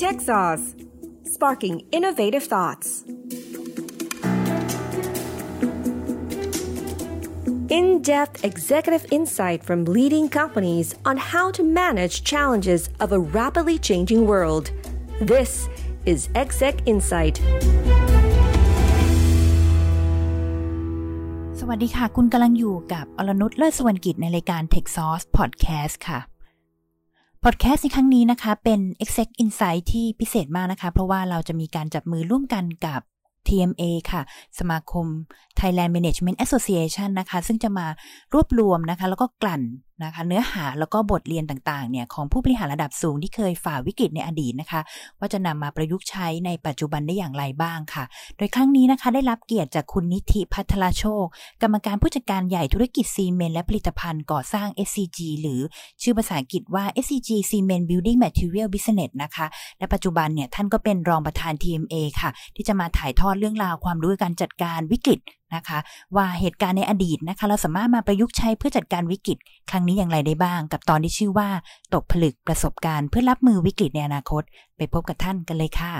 Tech Sauce Sparking Innovative Thoughts In-depth executive insight from leading companies on how to manage challenges of a rapidly changing world. This is Exec Insight. สวัสดีค่ะคุณกำลังอยู่กับอรนุช เลิศสุวรรณกิจในรายการ Tech Sauce Podcast ค่ะ Podcast ในครั้งนี้นะคะเป็น Exec Insight ที่พิเศษมากนะคะเพราะว่าเราจะมีการจับมือร่วมกันกับ TMA ค่ะสมาคม Thailand Management Association นะคะซึ่งจะมารวบรวมนะคะแล้วก็กลั่นนะคะเนื้อหาแล้วก็บทเรียนต่างๆเนี่ยของผู้บริหารระดับสูงที่เคยฝ่าวิกฤตในอดีตนะคะว่าจะนำมาประยุกต์ใช้ในปัจจุบันได้อย่างไรบ้างค่ะโดยครั้งนี้นะคะได้รับเกียรติจากคุณนิธิพัทรโชคกรรมการผู้จัดการใหญ่ธุรกิจซีเมนต์และผลิตภัณฑ์ก่อสร้าง SCG หรือชื่อภาษาอังกฤษว่า SCG Cement Building Material Business นะคะและปัจจุบันเนี่ยท่านก็เป็นรองประธาน TMA ค่ะที่จะมาถ่ายทอดเรื่องราวความรู้การจัดการวิกฤตนะคะว่าเหตุการณ์ในอดีตนะคะเราสามารถมาประยุกต์ใช้เพื่อจัดการวิกฤตครั้งนี้อย่างไรได้บ้างกับตอนที่ชื่อว่าตกผลึกประสบการณ์เพื่อรับมือวิกฤตในอนาคตไปพบกับท่านกันเลยค่ะ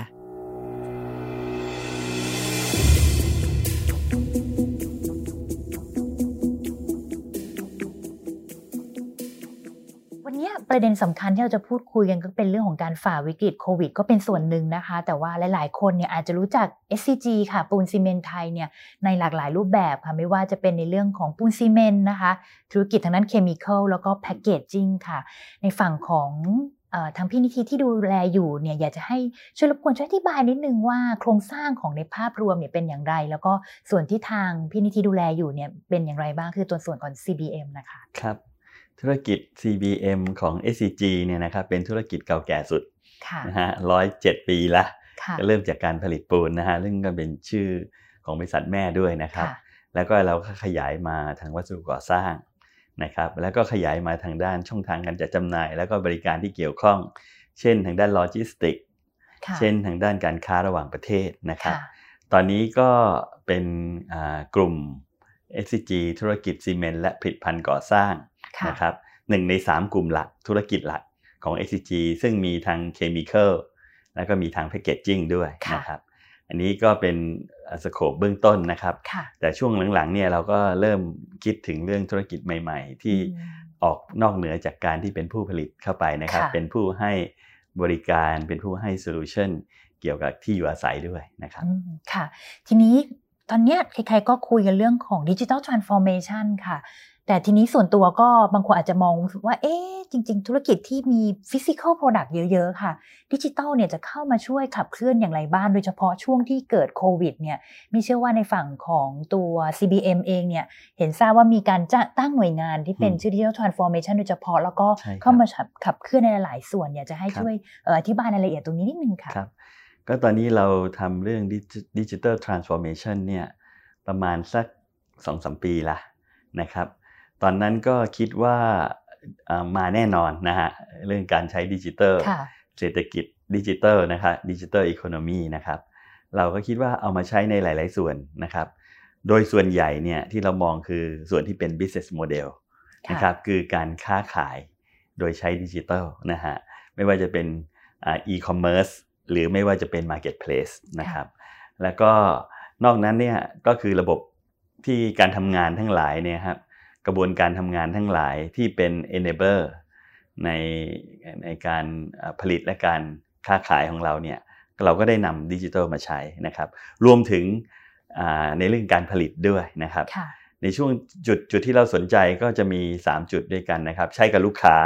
วันนี้ประเด็นสำคัญที่เราจะพูดคุยกันก็เป็นเรื่องของการฝ่าวิกฤตโควิดก็เป็นส่วนหนึ่งนะคะแต่ว่าหลายๆคนเนี่ยอาจจะรู้จัก SCG ค่ะปูนซีเมนต์ไทยเนี่ยในหลากหลายรูปแบบค่ะไม่ว่าจะเป็นในเรื่องของปูนซีเมนต์นะคะธุรกิจทางด้านเคมีคอลแล้วก็แพคเกจจิ้งค่ะในฝั่งของทางพี่นิธิที่ดูแลอยู่เนี่ยอยากจะให้ช่วยรบกวนช่วยอธิบายนิดนึงว่าโครงสร้างของในภาพรวมเนี่ยเป็นอย่างไรแล้วก็ส่วนที่ทางพี่นิธิดูแลอยู่เนี่ยเป็นอย่างไรบ้างคือตัวส่วนของ CBM นะคะครับธุรกิจ CBM ของ SCG เนี่ยนะครับเป็นธุรกิจเก่าแก่สุดนะฮะ107 ปีละก็เริ่มจากการผลิตปูนนะฮะซึ่งก็เป็นชื่อของบริษัทแม่ด้วยนะครับแล้วก็เราก็ขยายมาทางวัสดุก่อสร้างนะครับแล้วก็ขยายมาทางด้านช่องทางการจัดจำหน่ายแล้วก็บริการที่เกี่ยวข้องเช่นทางด้านโลจิสติกส์เช่นทางด้านการค้าระหว่างประเทศนะครับตอนนี้ก็เป็นกลุ่ม SCG ธุรกิจซีเมนต์และผลิตภัณฑ์ก่อสร้างนะครับ1ใน3กลุ่มหลักธุรกิจหลักของ SCG ซึ่งมีทางเคมีคอลแล้วก็มีทางแพคเกจจิ้งด้วยนะครับอันนี้ก็เป็นสโคปเบื้องต้นนะครับแต่ช่วงหลังๆเนี่ยเราก็เริ่มคิดถึงเรื่องธุรกิจใหม่ๆที่ออกนอกเหนือจากการที่เป็นผู้ผลิตเข้าไปนะครับเป็นผู้ให้บริการเป็นผู้ให้โซลูชันเกี่ยวกับที่อยู่อาศัยด้วยนะครับค่ะทีนี้ตอนนี้ใครๆก็คุยกันเรื่องของ Digital Transformation ค่ะแต่ทีนี้ส่วนตัวก็บางคนอาจจะมองว่าจริงๆธุรกิจที่มี Physical Product เยอะๆค่ะดิจิทัลเนี่ยจะเข้ามาช่วยขับเคลื่อนอย่างไรบ้างโดยเฉพาะช่วงที่เกิดโควิดเนี่ยไม่เชื่อว่าในฝั่งของตัว CBM เองเนี่ยเห็นทราบว่ามีการตั้งหน่วยงานที่เป็น Digital Transformation โดยเฉพาะแล้วก็เข้ามาขับเคลื่อนในหลายส่วนอยากจะให้ช่วยอธิบายรายละเอียดตรงนี้นิดนึงค่ะครับก็ตอนนี้เราทำเรื่อง Digital Transformation เนี่ยประมาณสัก 2-3 ปีละนะครับตอนนั้นก็คิดว่ามาแน่นอนนะฮะเรื่องการใช้ดิจิทัลเศรษฐกิจดิจิทัลนะครับดิจิทัลอีโคโนมีนะครับเราก็คิดว่าเอามาใช้ในหลายๆส่วนนะครับโดยส่วนใหญ่เนี่ยที่เรามองคือส่วนที่เป็น business model นะครับคือการค้าขายโดยใช้ดิจิทัลนะฮะไม่ว่าจะเป็นe-commerce หรือไม่ว่าจะเป็น marketplace นะครับแล้วก็นอกนั้นเนี่ยก็คือระบบที่การทำงานทั้งหลายเนี่ยครับกระบวนการทำงานทั้งหลายที่เป็น enabler ในการผลิตและการค้าขายของเราเนี่ยเราก็ได้นำดิจิทัลมาใช้นะครับรวมถึงในเรื่องการผลิตด้วยนะครับในช่วงจุดที่เราสนใจก็จะมี3จุดด้วยกันนะครับใช้กับลูกค้า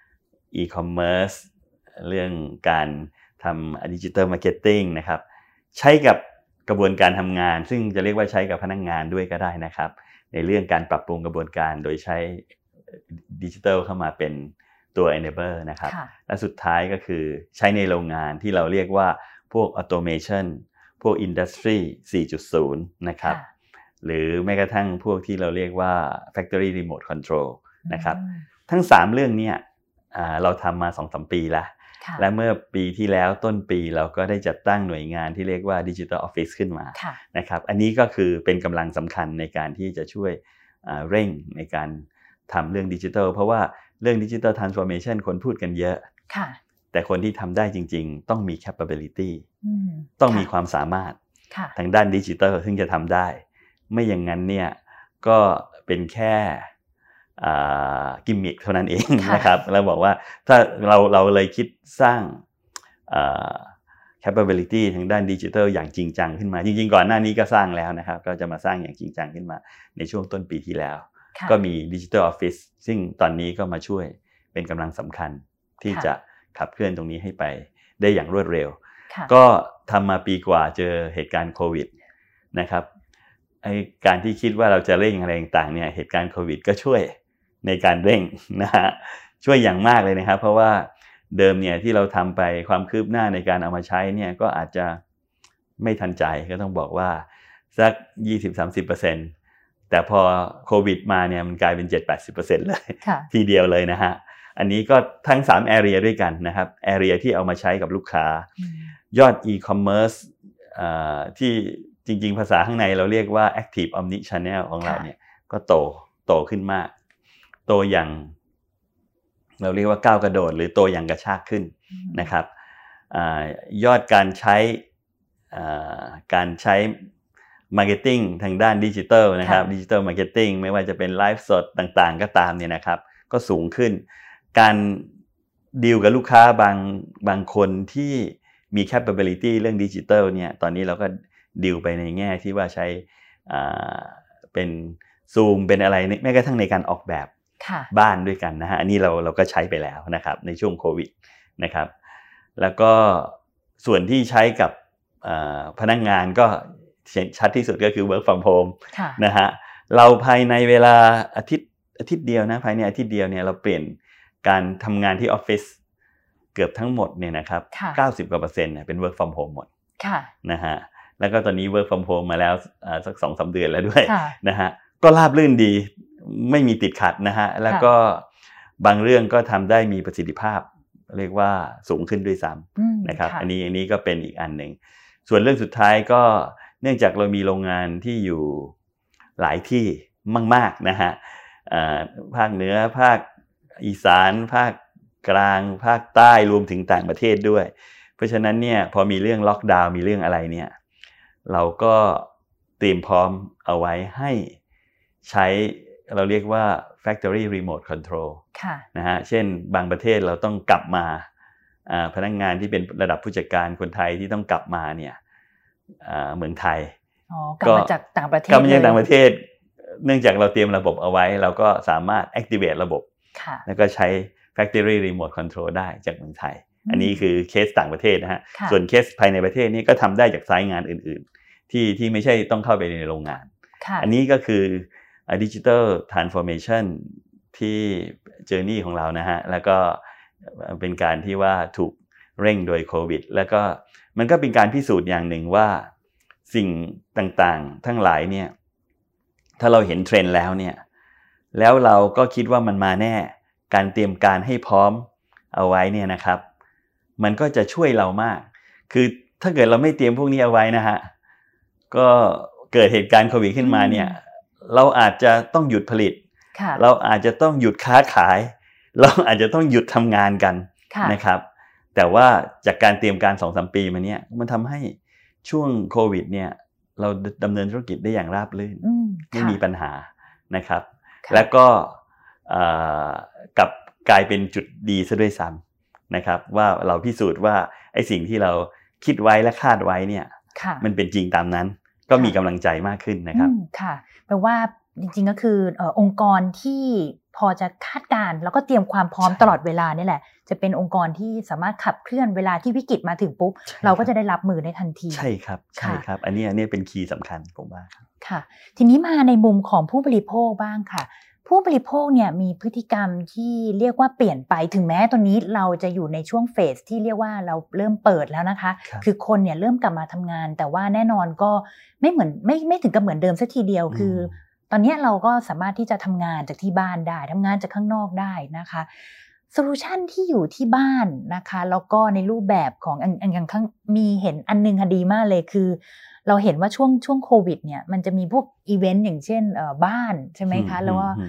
e-commerce เรื่องการทำดิจิทัลมาร์เก็ตติ้งนะครับใช้กับกระบวนการทำงานซึ่งจะเรียกว่าใช้กับพนักงานด้วยก็ได้นะครับในเรื่องการปรับปรุงกระบวนการโดยใช้ดิจิทัลเข้ามาเป็นตัว enabler นะครับและสุดท้ายก็คือใช้ในโรงงานที่เราเรียกว่าพวก automation พวก industry 4.0 นะครับหรือแม้กระทั่งพวกที่เราเรียกว่า factory remote control นะครับทั้ง3เรื่องนี้เราทำมา 2-3 ปีแล้วและเมื่อปีที่แล้วต้นปีเราก็ได้จัดตั้งหน่วยงานที่เรียกว่า Digital Office ขึ้นมานะครับอันนี้ก็คือเป็นกำลังสำคัญในการที่จะช่วยเร่งในการทำเรื่องดิจิทัลเพราะว่าเรื่อง Digital Transformation คนพูดกันเยอะแต่คนที่ทำได้จริงๆต้องมี capability ต้องมีความสามารถทางด้านดิจิทัลซึ่งจะทำได้ไม่อย่างนั้นเนี่ยก็เป็นแค่กิมมิคเท่านั้นเองนะครับเราบอกว่าถ้าเราเลยคิดสร้างcapability ทางด้านดิจิทัลอย่างจริงจังขึ้นมาจริงๆก่อนหน้านี้ก็สร้างแล้วนะครับก็จะมาสร้างอย่างจริงจังขึ้นมาในช่วงต้นปีที่แล้วก็มี Digital Office ซึ่งตอนนี้ก็มาช่วยเป็นกำลังสำคัญที่จะขับเคลื่อนตรงนี้ให้ไปได้อย่างรวดเร็วก็ทำมาปีกว่าเจอเหตุการณ์โควิดนะครับการที่คิดว่าเราจะเร่งอะไรต่างๆเนี่ยเหตุการณ์โควิดก็ช่วยในการเร่งนะฮะช่วยอย่างมากเลยนะครับเพราะว่าเดิมเนี่ยที่เราทำไปความคืบหน้าในการเอามาใช้เนี่ยก็อาจจะไม่ทันใจก็ต้องบอกว่าสัก 20-30% แต่พอโควิดมาเนี่ยมันกลายเป็น 7-80% เลยทีเดียวเลยนะฮะอันนี้ก็ทั้ง3 area ด้วยกันนะครับ area ที่เอามาใช้กับลูกค้ายอด e-commerce ที่จริงๆภาษาข้างในเราเรียกว่า active omni channel ของเราเนี่ยก็โตขึ้นมากโตอย่างเราเรียกว่าก้าวกระโดดหรือโตอย่างกระชากขึ้นนะครับยอดการใช้ marketing ทางด้านดิจิทัลนะครับดิจิทัล marketing ไม่ว่าจะเป็นไลฟ์สดต่างๆก็ตามเนี่ยนะครับก็สูงขึ้นการดีลกับลูกค้าบางคนที่มี capability เรื่องดิจิทัลเนี่ยตอนนี้เราก็ดีลไปในแง่ที่ว่าใช้เป็น Zoom เป็นอะไรแม้กระทั่งในการออกแบบบ้านด้วยกันนะฮะอันนี้เราก็ใช้ไปแล้วนะครับในช่วงโควิดนะครับแล้วก็ส่วนที่ใช้กับพนักงานก็ชัดที่สุดก็คือ work from home นะฮะเราภายในเวลาอาทิตย์เดียวนะภายในอาทิตย์เดียวเนี่ยเราเปลี่ยนการทำงานที่ออฟฟิศเกือบทั้งหมดเนี่ยนะครับ 90% เนี่ยเป็น work from home หมดนะฮะแล้วก็ตอนนี้ work from home มาแล้วสัก 2-3 เดือนแล้วด้วยนะฮะก็ราบรื่นดีไม่มีติดขัดนะฮะแล้วก็บางเรื่องก็ทำได้มีประสิทธิภาพเรียกว่าสูงขึ้นด้วยซ้ำนะครับอันนี้ก็เป็นอีกอันหนึ่งส่วนเรื่องสุดท้ายก็เนื่องจากเรามีโรงงานที่อยู่หลายที่มากๆนะฮะภาคเหนือภาคอีสานภาคกลางภาคใต้รวมถึงต่างประเทศด้วยเพราะฉะนั้นเนี่ยพอมีเรื่องล็อกดาวน์มีเรื่องอะไรเนี่ยเราก็เตรียมพร้อมเอาไว้ให้ใช้เราเรียกว่า factory remote control นะฮะเช่นบางประเทศเราต้องกลับมาพนักงานที่เป็นระดับผู้จัดการคนไทยที่ต้องกลับมาเนี่ยเมืองไทยกลับมาจากต่างประเทศกลับมาจากต่างประเทศเนื่องจากเราเตรียมระบบเอาไว้เราก็สามารถ activate ระบบแล้วก็ใช้ factory remote control ได้จากเมืองไทยอันนี้คือเคสต่างประเทศนะฮะส่วนเคสภายในประเทศนี่ก็ทำได้จากสายงานอื่นๆที่ไม่ใช่ต้องเข้าไปในโรงงานอันนี้ก็คือDigital Transformation ที่ Journey ของเรานะฮะแล้วก็เป็นการที่ว่าถูกเร่งโดยโควิดแล้วก็มันก็เป็นการพิสูจน์อย่างหนึ่งว่าสิ่งต่างๆทั้งหลายเนี่ยถ้าเราเห็นเทรนด์แล้วเนี่ยแล้วเราก็คิดว่ามันมาแน่การเตรียมการให้พร้อมเอาไว้เนี่ยนะครับมันก็จะช่วยเรามากคือถ้าเกิดเราไม่เตรียมพวกนี้เอาไว้นะฮะก็เกิดเหตุการณ์โควิดขึ้นมาเนี่ยเราอาจจะต้องหยุดผลิตเราอาจจะต้องหยุดค้าขายเราอาจจะต้องหยุดทำงานกันนะครับแต่ว่าจากการเตรียมการ 2-3 ปีมาเนี่ยมันทำให้ช่วงโควิดเนี่ยเราดำเนินธุรกิจได้อย่างราบรื่นไม่มีปัญหานะครับแล้วก็กลายเป็นจุดดีซะด้วยซ้ำนะครับว่าเราพิสูจน์ว่าไอ้สิ่งที่เราคิดไว้และคาดไว้เนี่ยมันเป็นจริงตามนั้นก็มีกำลังใจมากขึ้นนะครับค่ะแปลว่าจริงๆก็คือองค์กรที่พอจะคาดการณ์แล้วก็เตรียมความพร้อมตลอดเวลานี่แหละจะเป็นองค์กรที่สามารถขับเคลื่อนเวลาที่วิกฤตมาถึงปุ๊บเราก็จะได้รับมือได้ทันทีใช่ครับใช่ครับอันนี้เป็นคีย์สำคัญผมว่าค่ะทีนี้มาในมุมของผู้บริโภคบ้างค่ะผู้บริโภคเนี่ยมีพฤติกรรมที่เรียกว่าเปลี่ยนไปถึงแม้ตอนนี้เราจะอยู่ในช่วงเฟสที่เรียกว่าเราเริ่มเปิดแล้วนะคะคือคนเนี่ยเริ่มกลับมาทำงานแต่ว่าแน่นอนก็ไม่เหมือนไม่ถึงกับเหมือนเดิมสักทีเดียวคือตอนนี้เราก็สามารถที่จะทำงานจากที่บ้านได้ทำงานจากข้างนอกได้นะคะโซลูชันที่อยู่ที่บ้านนะคะแล้วก็ในรูปแบบของอย่างข้างมีเห็นอันนึงดีมากเลยคือเราเห็นว่าช่วงโควิดเนี่ยมันจะมีพวกอีเวนต์อย่างเช่นบ้านใช่ไหมคะแล้วว่า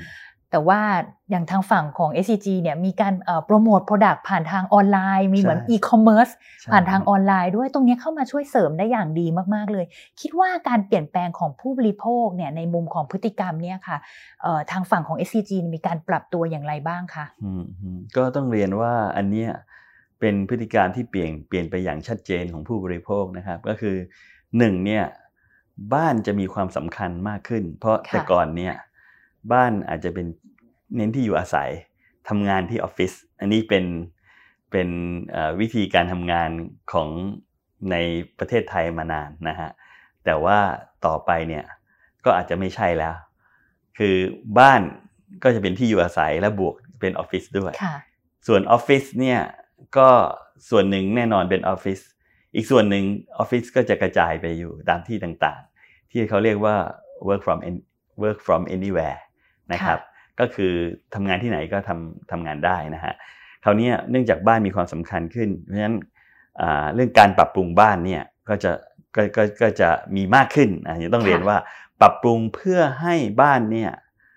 แต่ว่าอย่างทางฝั่งของ SCG เนี่ยมีการโปรโมท product ผ่านทางออนไลน์มีเหมือน e-commerce ผ่านทางออนไลน์ด้วยตรงนี้เข้ามาช่วยเสริมได้อย่างดีมากๆเลยคิดว่าการเปลี่ยนแปลงของผู้บริโภคเนี่ยในมุมของพฤติกรรมเนี่ยค่ะทางฝั่งของ SCG มีการปรับตัวอย่างไรบ้างคะก็ต้องเรียนว่าอันเนี้ยเป็นพฤติการที่เปลี่ยนไปอย่างชัดเจนของผู้บริโภคนะครับก็คือ1เนี่ยบ้านจะมีความสำคัญมากขึ้นเพราะแต่ก่อนเนี่ยบ้านอาจจะเป็นเน้นที่อยู่อาศัยทำงานที่ออฟฟิศอันนี้เป็นวิธีการทำงานของในประเทศไทยมานานนะฮะแต่ว่าต่อไปเนี่ยก็อาจจะไม่ใช่แล้วคือบ้านก็จะเป็นที่อยู่อาศัยและบวกเป็นออฟฟิศด้วยส่วนออฟฟิศเนี่ยก็ส่วนหนึ่งแน่นอนเป็นออฟฟิศอีกส่วนหนึ่งออฟฟิศก็จะกระจายไปอยู่ตามที่ต่างๆที่เขาเรียกว่า work from anywhere นะครับก็คือทำงานที่ไหนก็ทำงานได้นะฮะคราวนี้เนื่องจากบ้านมีความสำคัญขึ้นเพราะฉะนั้นเรื่องการปรับปรุงบ้านเนี่ยก็จะมีมากขึ้นยังต้องเรียนว่าปรับปรุงเพื่อให้บ้านเนี่ย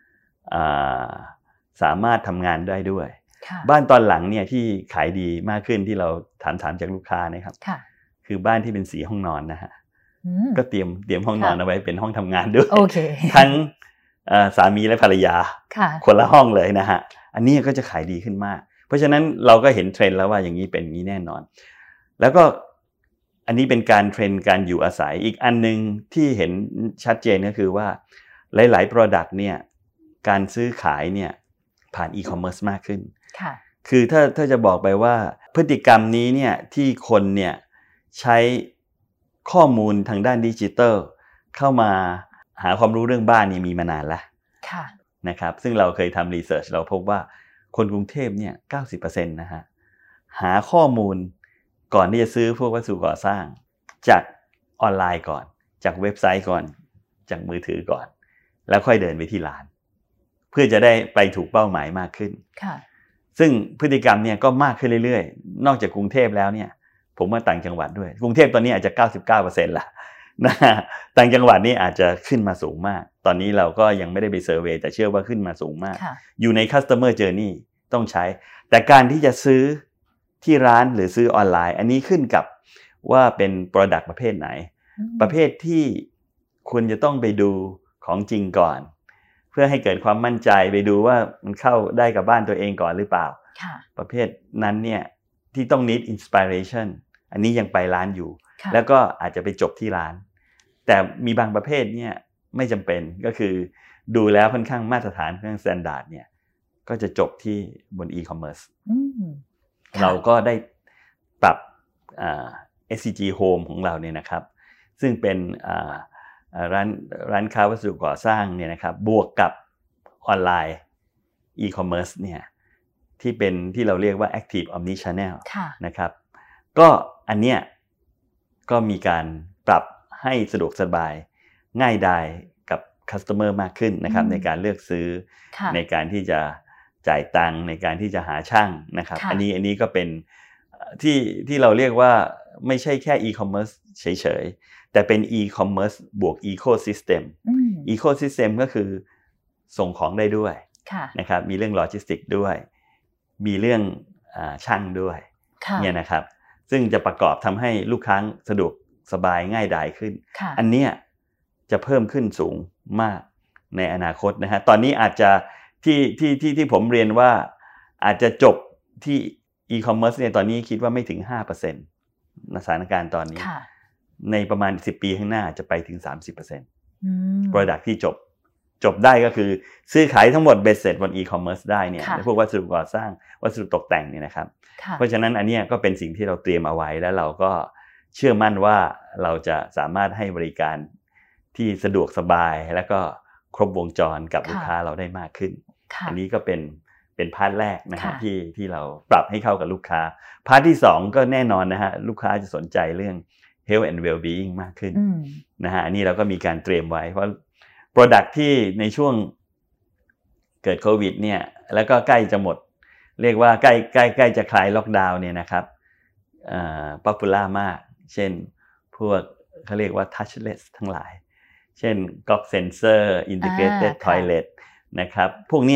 สามารถทำงานได้ด้วยบ้านตอนหลังเนี่ยที่ขายดีมากขึ้นที่เราถามจากลูกค้านะครับคือบ้านที่เป็น4ห้องนอนนะฮะก็เตรียมห้องนอนเอาไว้เป็นห้องทำงานด้วยทั้งสามีและภรรยาคนละห้องเลยนะฮะอันนี้ก็จะขายดีขึ้นมากเพราะฉะนั้นเราก็เห็นเทรนด์แล้วว่าอย่างนี้เป็นนี้แน่นอนแล้วก็อันนี้เป็นการเทรนด์การอยู่อาศัยอีกอันนึงที่เห็นชัดเจนก็คือว่าหลายๆ product เนี่ยการซื้อขายเนี่ยผ่านอีคอมเมิร์ซมากขึ้นคือถ้าจะบอกไปว่าพฤติกรรมนี้เนี่ยที่คนเนี่ยใช้ข้อมูลทางด้านดิจิทัลเข้ามาหาความรู้เรื่องบ้านนี่มีมานานแล้วนะครับซึ่งเราเคยทำรีเสิร์ชเราพบว่าคนกรุงเทพเนี่ย 90% นะฮะหาข้อมูลก่อนที่จะซื้อพวกวัสดุก่อสร้างจากออนไลน์ก่อนจากเว็บไซต์ก่อนจากมือถือก่อนแล้วค่อยเดินไปที่ร้านเพื่อจะได้ไปถูกเป้าหมายมากขึ้นซึ่งพฤติกรรมเนี่ยก็มากขึ้นเรื่อยๆนอกจากกรุงเทพแล้วเนี่ยผมว่าต่างจังหวัดด้วยกรุงเทพตอนนี้อาจจะ 99% ละนะต่างจังหวัดนี่อาจจะขึ้นมาสูงมากตอนนี้เราก็ยังไม่ได้ไปเซอร์เวย์แต่เชื่อว่าขึ้นมาสูงมากอยู่ใน customer journey ต้องใช้แต่การที่จะซื้อที่ร้านหรือซื้อออนไลน์อันนี้ขึ้นกับว่าเป็น product ประเภทไหนประเภทที่คุณจะต้องไปดูของจริงก่อนเพื่อให้เกิดความมั่นใจไปดูว่ามันเข้าได้กับบ้านตัวเองก่อนหรือเปล่าประเภทนั้นเนี่ยที่ต้อง need inspiration อันนี้ยังไปร้านอยู่แล้วก็อาจจะไปจบที่ร้านแต่มีบางประเภทเนี่ยไม่จำเป็นก็คือดูแล้วค่อนข้างมาตรฐานค่อนข้าง standard เนี่ยก็จะจบที่บน e-commerce เราก็ได้ปรับSCG Home ของเราเนี่ยนะครับซึ่งเป็นร้านค้าวัสดุก่อสร้างเนี่ยนะครับบวกกับออนไลน์ e-commerce เนี่ยที่เราเรียกว่า active omnichannel นะครับก็อันเนี้ยก็มีการปรับให้สะดวกสบายง่ายดายกับ customer มากขึ้นนะครับในการเลือกซื้อในการที่จะจ่ายตังค์ในการที่จะหาช่างนะครับอันนี้ก็เป็นที่เราเรียกว่าไม่ใช่แค่ e-commerce เฉยๆแต่เป็น e-commerce บวก ecosystem ecosystem ก็คือส่งของได้ด้วยนะครับมีเรื่องโลจิสติกด้วยมีเรื่องช่างด้วยเนี่ยนะครับซึ่งจะประกอบทำให้ลูกค้าสะดวกสบายง่ายดายขึ้นอันเนี้ยจะเพิ่มขึ้นสูงมากในอนาคตนะฮะตอนนี้อาจจะที่ผมเรียนว่าอาจจะจบที่ e-commerce เนี่ยตอนนี้คิดว่าไม่ถึง 5% ในสถานการณ์ตอนนี้ในประมาณ10ปีข้างหน้าจะไปถึง 30% product ที่จบได้ก็คือซื้อขายทั้งหมดเบ็ดเสร็จบน e-commerce ได้เนี่ยพวกวัสดุก่อสร้างวัสดุตกแต่งเนี่ยนะครับเพราะฉะนั้นอันนี้ก็เป็นสิ่งที่เราเตรียมเอาไว้แล้วเราก็เชื่อมั่นว่าเราจะสามารถให้บริการที่สะดวกสบายแล้วก็ครบวงจรกับลูกค้าเราได้มากขึ้นอันนี้ก็เป็นพาร์ทแรกนะครับที่เราปรับให้เข้ากับลูกค้าพาร์ทที่2ก็แน่นอนนะฮะลูกค้าจะสนใจเรื่อง health and well-being มากขึ้นนะฮะอันนี้เราก็มีการเตรียมไว้เพราะ product ที่ในช่วงเกิดโควิดเนี่ยแล้วก็ใกล้จะหมดเรียกว่าใกล้จะคลายล็อกดาวน์เนี่ยนะครับป๊อปปูล่ามากเช่นพวกเขาเรียกว่า touchless ทั้งหลายเช่น Gog Sensor Integrated Toilet นะครับพวกเนี้ย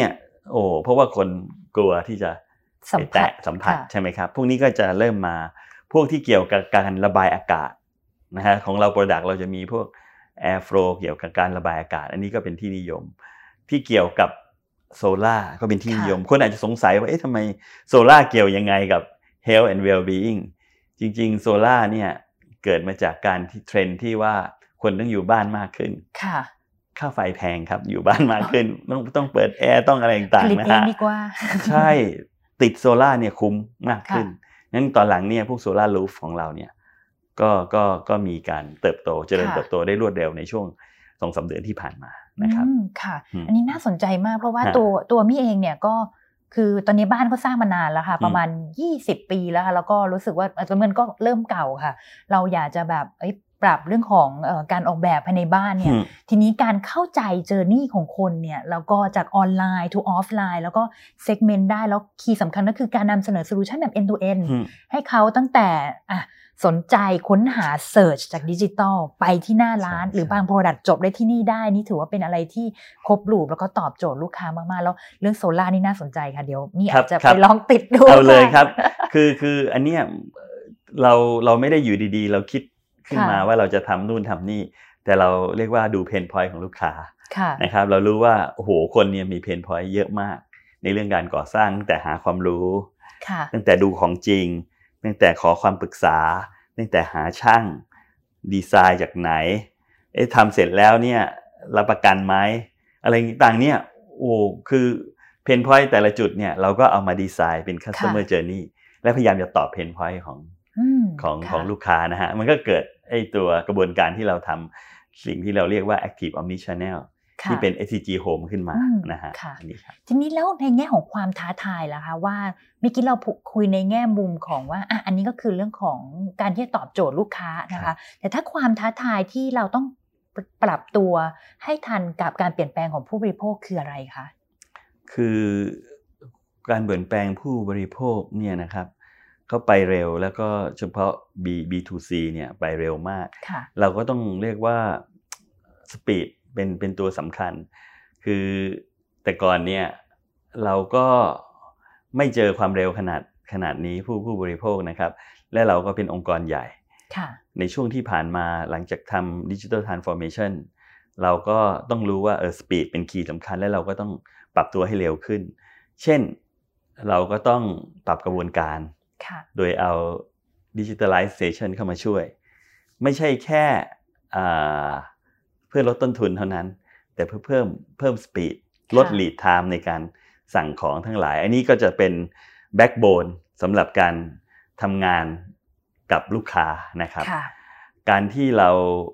เพราะว่าคนกลัวที่จะแตะสัมผัสใช่ไหมครับพวกนี้ก็จะเริ่มมาพวกที่เกี่ยวกับการระบายอากาศนะฮะของเรา product เราจะมีพวก air flow เกี่ยวกับการระบายอากาศอันนี้ก็เป็นที่นิยมที่เกี่ยวกับโซล่าก็เป็นที่นิยมคนอาจจะสงสัยว่าทำไมโซล่าเกี่ยวยังไงกับ health and well-being จริงๆโซล่าเนี่ยเกิดมาจากการที่เทรนด์ที่ว่าคนต้องอยู่บ้านมากขึ้นค่าไฟแพงครับอยู่บ้านมากขึ้นต้องเปิดแอร์ต้องอะไรต่างๆนะฮะดีกว่าใช่ติดโซล่าเนี่ยคุ้มมากขึ้นงั้นตอนหลังเนี่ยพวกโซล่ารูฟของเราเนี่ยก็มีการเติบโตเจริญเติบโตได้รวดเร็วในช่วง 2-3 เดือนที่ผ่านมานะครับค่ะอันนี้น่าสนใจมากเพราะว่าตัวมี่เองเนี่ยก็คือตอนนี้บ้านเขาสร้างมานานแล้วค่ะประมาณ20ปีแล้วค่ะแล้วก็รู้สึกว่ามันก็เริ่มเก่าค่ะเราอยากจะแบบปรับเรื่องของการออกแบบภายในบ้านเนี่ยทีนี้การเข้าใจเจอร์นี่ของคนเนี่ยแล้วก็จากออนไลน์ to ออฟไลน์แล้วก็เซกเมนต์ได้แล้วคีย์สำคัญก็คือการนำเสนอโซลูชันแบบ end to end ให้เขาตั้งแต่สนใจค้นหาเสิร์ชจากดิจิตอลไปที่หน้าร้านหรือบาง Product จบได้ที่นี่ได้นี่ถือว่าเป็นอะไรที่ครบรูปแล้วก็ตอบโจทย์ลูกค้ามากๆแล้วเรื่องโซล่านี่น่าสนใจค่ะเดี๋ยวนี่อาจจะไปลองติดดูเอาเลยครับคืออันเนี้ยเราไม่ได้อยู่ดีๆเราคิดขึ้นมาว่าเราจะทำนู่นทำนี่แต่เราเรียกว่าดูเพนพอยต์ของลูกค้านะครับเรารู้ว่าโอ้โหคนเนี่ยมีเพนพอยต์เยอะมากในเรื่องการก่อสร้างตั้งแต่หาความรู้ตั้งแต่ดูของจริงตั้งแต่ขอความปรึกษาตั้งแต่หาช่างดีไซน์จากไหนทำเสร็จแล้วเนี่ยรับประกันไหมอะไรต่างเนี่ยคือเพนพอยต์แต่ละจุดเนี่ยเราก็เอามาดีไซน์เป็น customer journey และพยายามจะตอบเพนพอยต์ของลูกค้านะฮะมันก็เกิดตัวกระบวนการที่เราทำสิ่งที่เราเรียกว่า active omnichannel ที่เป็น SCG Home ขึ้นมานะฮะนี่ครับทีนี้แล้วในแง่ของความท้าทายล่ะคะว่าเมื่อกี้เราคุยในแง่มุมของว่าอันนี้ก็คือเรื่องของการที่จะตอบโจทย์ลูกค้านะคะแต่ถ้าความท้าทายที่เราต้องปรับตัวให้ทันกับการเปลี่ยนแปลงของผู้บริโภคคืออะไรคะคือการเปลี่ยนแปลงผู้บริโภคเนี่ยนะครับเขาไปเร็วแล้วก็เฉพาะ B2C เนี่ยไปเร็วมากเราก็ต้องเรียกว่าสปีดเป็นตัวสำคัญคือแต่ก่อนเนี่ยเราก็ไม่เจอความเร็วขนาดนี้ผู้บริโภคนะครับและเราก็เป็นองค์กรใหญ่ในช่วงที่ผ่านมาหลังจากทำ Digital Transformation เราก็ต้องรู้ว่าสปีดเป็นคีย์สำคัญและเราก็ต้องปรับตัวให้เร็วขึ้นเช่นเราก็ต้องปรับกระบวนการโดยเอา Digitalization เข้ามาช่วยไม่ใช่แค่เพื่อลดต้นทุนเท่านั้นแต่เพื่อเพิ่มสปีดลด lead time ในการสั่งของทั้งหลายอันนี้ก็จะเป็น backbone สำหรับการทำงานกับลูกค้านะครับการที่เรา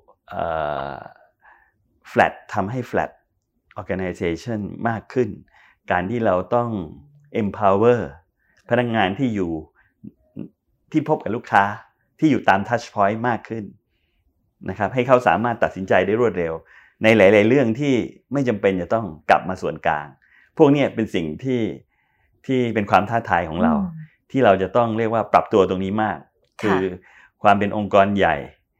flat ทำให้ flat organization มากขึ้นการที่เราต้อง empower พนักงานที่พบกับลูกค้าที่อยู่ตาม touch point มากขึ้นนะครับให้เขาสามารถตัดสินใจได้รวดเร็วในหลายๆเรื่องที่ไม่จำเป็นจะต้องกลับมาส่วนกลางพวกนี้เป็นสิ่งที่เป็นความท้าทายของเราที่เราจะต้องเรียกว่าปรับตัวตรงนี้มากคือความเป็นองค์กรใหญ่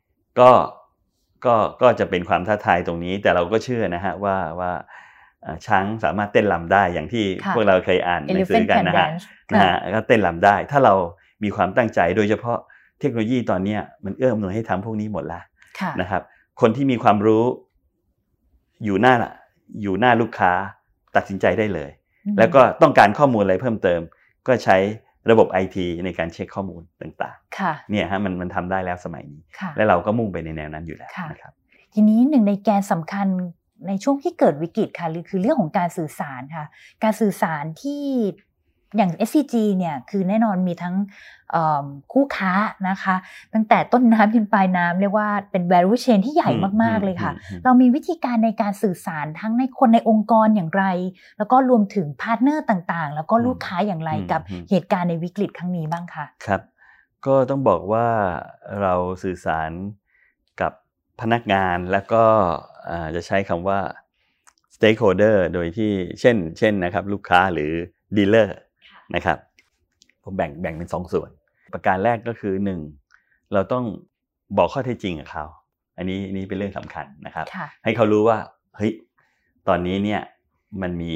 ก็จะเป็นความท้าทายตรงนี้แต่เราก็เชื่อนะฮะว่าช้างสามารถเต้นรำได้อย่างที่พวกเราเคยอ่านหนังสือกันนะฮะก็เต้นรำได้ถ้าเรามีความตั้งใจโดยเฉพาะเทคโนโลยีตอนนี้มันเอื้ออำนวยให้ทำพวกนี้หมดแล้วนะครับคนที่มีความรู้อยู่หน้าลูกค้าตัดสินใจได้เลยแล้วก็ต้องการข้อมูลอะไรเพิ่มเติมก็ใช้ระบบ IT ในการเช็คข้อมูลต่างๆเนี่ยฮะมันทำได้แล้วสมัยนี้และเราก็มุ่งไปในแนวนั้นอยู่แล้วนะครับทีนี้หนึ่งในแกนสำคัญในช่วงที่เกิดวิกฤตค่ะคือเรื่องของการสื่อสารค่ะการสื่อสารที่อย่าง SCG เนี่ยคือแน่นอนมีทั้งคู่ค้านะคะตั้งแต่ต้นน้ำจนปลายน้ำเรียกว่าเป็น value chain ที่ใหญ่มากๆเลยค่ะเรามีวิธีการในการสื่อสารทั้งในคนในองค์กรอย่างไรแล้วก็รวมถึงพาร์ทเนอร์ต่างๆแล้วก็ลูกค้าอย่างไรกับเหตุการณ์ในวิกฤตครั้งนี้บ้างคะครับก็ต้องบอกว่าเราสื่อสารกับพนักงานแล้วก็จะใช้คำว่า stakeholder โดยที่เช่นนะครับลูกค้าหรือ dealer นะครับผมแบ่งเป็น2ส่วนประการแรกก็คือ1เราต้องบอกข้อเท็จจริงกับเขาอันนี้เป็นเรื่องสำคัญนะครับให้เขารู้ว่าเฮ้ยตอนนี้เนี่ยมันมี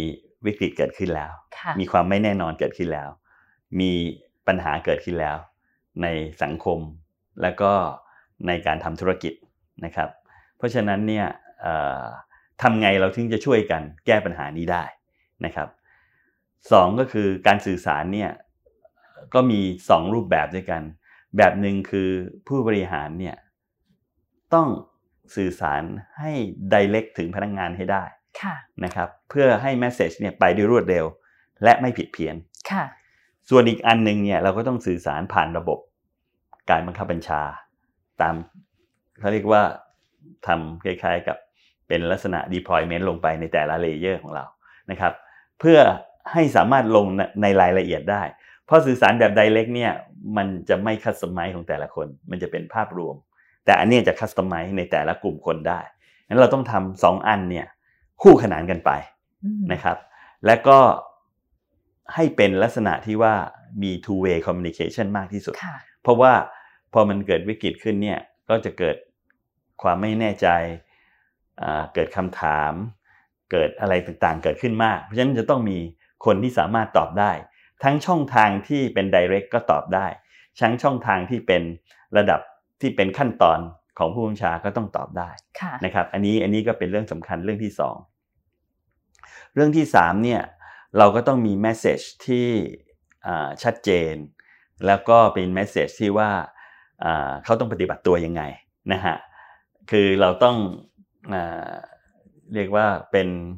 วิกฤตเกิดขึ้นแล้วมีความไม่แน่นอนเกิดขึ้นแล้วมีปัญหาเกิดขึ้นแล้วในสังคมและก็ในการทำธุรกิจนะครับเพราะฉะนั้นเนี่ยทำไงเราถึงจะช่วยกันแก้ปัญหานี้ได้นะครับสองก็คือการสื่อสารเนี่ยก็มี2รูปแบบด้วยกันแบบหนึ่งคือผู้บริหารเนี่ยต้องสื่อสารให้ direct ถึงพนักงานให้ได้นะครับเพื่อให้ message เนี่ยไปได้รวดเร็วและไม่ผิดเพี้ยนส่วนอีกอันนึงเนี่ยเราก็ต้องสื่อสารผ่านระบบการบังคับบัญชาตามเขาเรียกว่าทำคล้ายๆกับเป็นลักษณะ deployment ลงไปในแต่ละเลเยอร์ของเรานะครับเพื่อให้สามารถลงในรายละเอียดได้เพราะสื่อสารแบบ direct เนี่ยมันจะไม่ customize ของแต่ละคนมันจะเป็นภาพรวมแต่อันนี้จะ customize ในแต่ละกลุ่มคนได้งั้นเราต้องทำ2อันเนี่ยคู่ขนานกันไปนะครับและก็ให้เป็นลักษณะที่ว่ามี two way communication มากที่สุดเพราะว่าพอมันเกิดวิกฤตขึ้นเนี่ยก็จะเกิดความไม่แน่ใจเกิดคำถามเกิดอะไรต่างๆเกิดขึ้นมากเพราะฉะนั้นจะต้องมีคนที่สามารถตอบได้ทั้งช่องทางที่เป็น direct ก็ตอบได้ทั้งช่องทางที่เป็นระดับที่เป็นขั้นตอนของผู้บัญชาก็ต้องตอบได้นะครับอันนี้ก็เป็นเรื่องสำคัญเรื่องที่2เรื่องที่3เนี่ยเราก็ต้องมี message ที่ชัดเจนแล้วก็เป็น message ที่ว่าเขาต้องปฏิบัติตัวยังไงนะฮะคือเราต้องเรียกว่าเป็น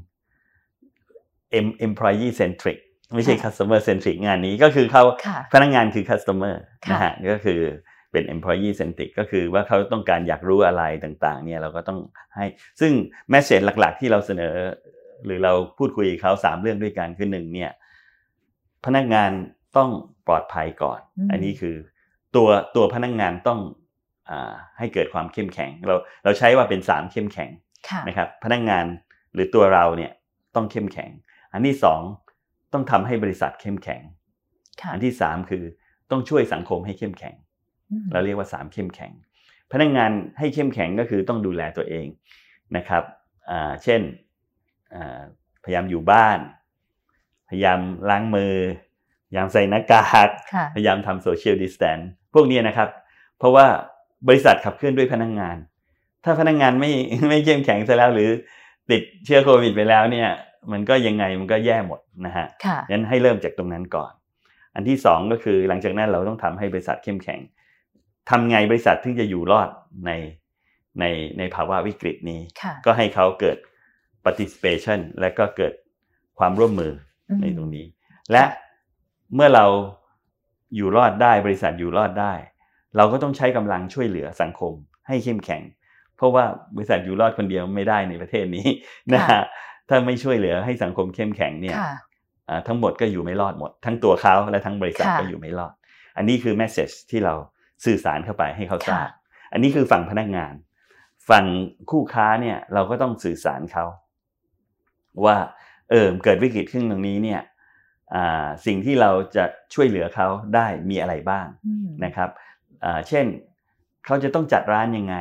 employee centric ไม่ใช่ customer centric งานนี้ก็คือเขาพนักงานคือ customer นะฮะก็คือเป็น employee centric ก็คือว่าเขาต้องการอยากรู้อะไรต่างๆเนี่ยเราก็ต้องให้ซึ่ง message หลักๆที่เราเสนอหรือเราพูดคุยกับเขา3เรื่องด้วยกันคือ1เนี่ยพนักงานต้องปลอดภัยก่อนอันนี้คือตัวพนักงานต้องให้เกิดความเข้มแข็งเราใช้ว่าเป็น3เข้มแข็งนะครับพนักงานหรือตัวเราเนี่ยต้องเข้มแข็งอันที่2ต้องทำให้บริษัทเข้มแข็งอันที่3คือต้องช่วยสังคมให้เข้มแข็งเราเรียกว่า3เข้มแข็งพนักงานให้เข้มแข็งก็คือต้องดูแลตัวเองนะครับเช่นพยายามอยู่บ้านพยายามล้างมือพยายามใส่หน้ากากพยายามทำโซเชียลดิสแทนซ์พวกนี้นะครับเพราะว่าบริษัทขับเคลื่อนด้วยพนักงานถ้าพนักงานไม่เข้มแข็งซะแล้วหรือติดเชื้อโควิดไปแล้วเนี่ยมันก็ยังไงมันก็แย่หมดนะฮะงั้นให้เริ่มจากตรงนั้นก่อนอันที่2ก็คือหลังจากนั้นเราต้องทำให้บริษัทเข้มแข็งทำไงบริษัทถึงจะอยู่รอดในภาวะวิกฤตนี้ก็ให้เขาเกิด participation และก็เกิดความร่วมมือในตรงนี้และเมื่อเราอยู่รอดได้บริษัทอยู่รอดได้เราก็ต้องใช้กำลังช่วยเหลือสังคมให้เข้มแข็งเพราะว่าบริษัทอยู่รอดคนเดียวไม่ได้ในประเทศนี้นะฮะถ้าไม่ช่วยเหลือให้สังคมเข้มแข็งเนี่ยทั้งหมดก็อยู่ไม่รอดหมดทั้งตัวเขาและทั้งบริษัทก็อยู่ไม่รอดอันนี้คือ message ที่เราสื่อสารเข้าไปให้เขาทราบอันนี้คือฝั่งพนักงานฝั่งคู่ค้าเนี่ยเราก็ต้องสื่อสารเขาว่าเกิดวิกฤตขึ้นตรงนี้เนี่ยสิ่งที่เราจะช่วยเหลือเขาได้มีอะไรบ้างนะครับเช่นเขาจะต้องจัดร้านยังไง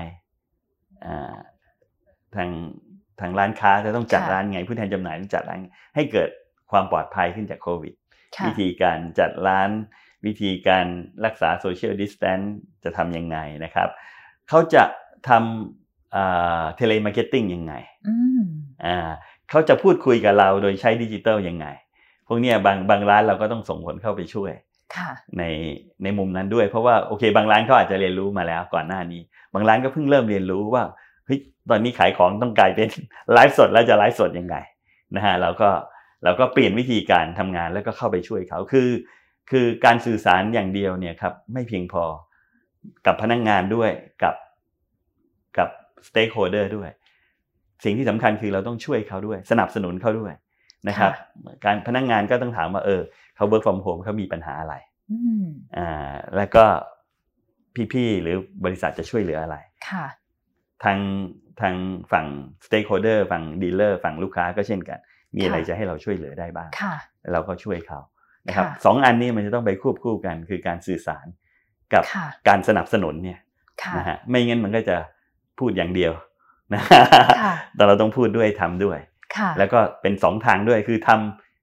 ทางร้านค้าจะต้องจัดร้านไงผู้แทนจำหน่ายต้องจัดร้านให้เกิดความปลอดภัยขึ้นจากโควิดวิธีการจัดร้านวิธีการรักษาโซเชียลดิสแทนซ์จะทำยังไงนะครับเขาจะทำเทเลมาร์เก็ตติ้งยังไงเขาจะพูดคุยกับเราโดยใช้ดิจิทัลยังไงพวกนี้บางร้านเราก็ต้องส่งคนเข้าไปช่วยในมุมนั้นด้วยเพราะว่าโอเคบางร้านเขาอาจจะเรียนรู้มาแล้วก่อนหน้านี้บางร้านก็เพิ่งเริ่มเรียนรู้ว่าเฮ้ยตอนนี้ขายของต้องกลายเป็นไลฟ์สดแล้วจะไลฟ์สดยังไงนะฮะเราก็เปลี่ยนวิธีการทำงานแล้วก็เข้าไปช่วยเขาคือการสื่อสารอย่างเดียวเนี่ยครับไม่เพียงพอกับพนักงานด้วยกับสเต็กโฮลเดอร์ด้วยสิ่งที่สำคัญคือเราต้องช่วยเขาด้วยสนับสนุนเขาด้วยนะครับการพนักงานก็ต้องถามว่าเขา work from home เขามีปัญหาอะไรแล้วก็พี่ๆหรือบริษัทจะช่วยเหลืออะไรทางฝั่ง stakeholder ฝั่ง dealer ฝั่งลูกค้าก็เช่นกันมีอะไรจะให้เราช่วยเหลือได้บ้างเราก็ช่วยเขานะครับ2อันนี้มันจะต้องไปควบคู่กันคือการสื่อสารกับการสนับสนุนเนี่ยนะฮะไม่งั้นมันก็จะพูดอย่างเดียวนะแต่เราต้องพูดด้วยทำด้วยแล้วก็เป็น2ทางด้วยคือท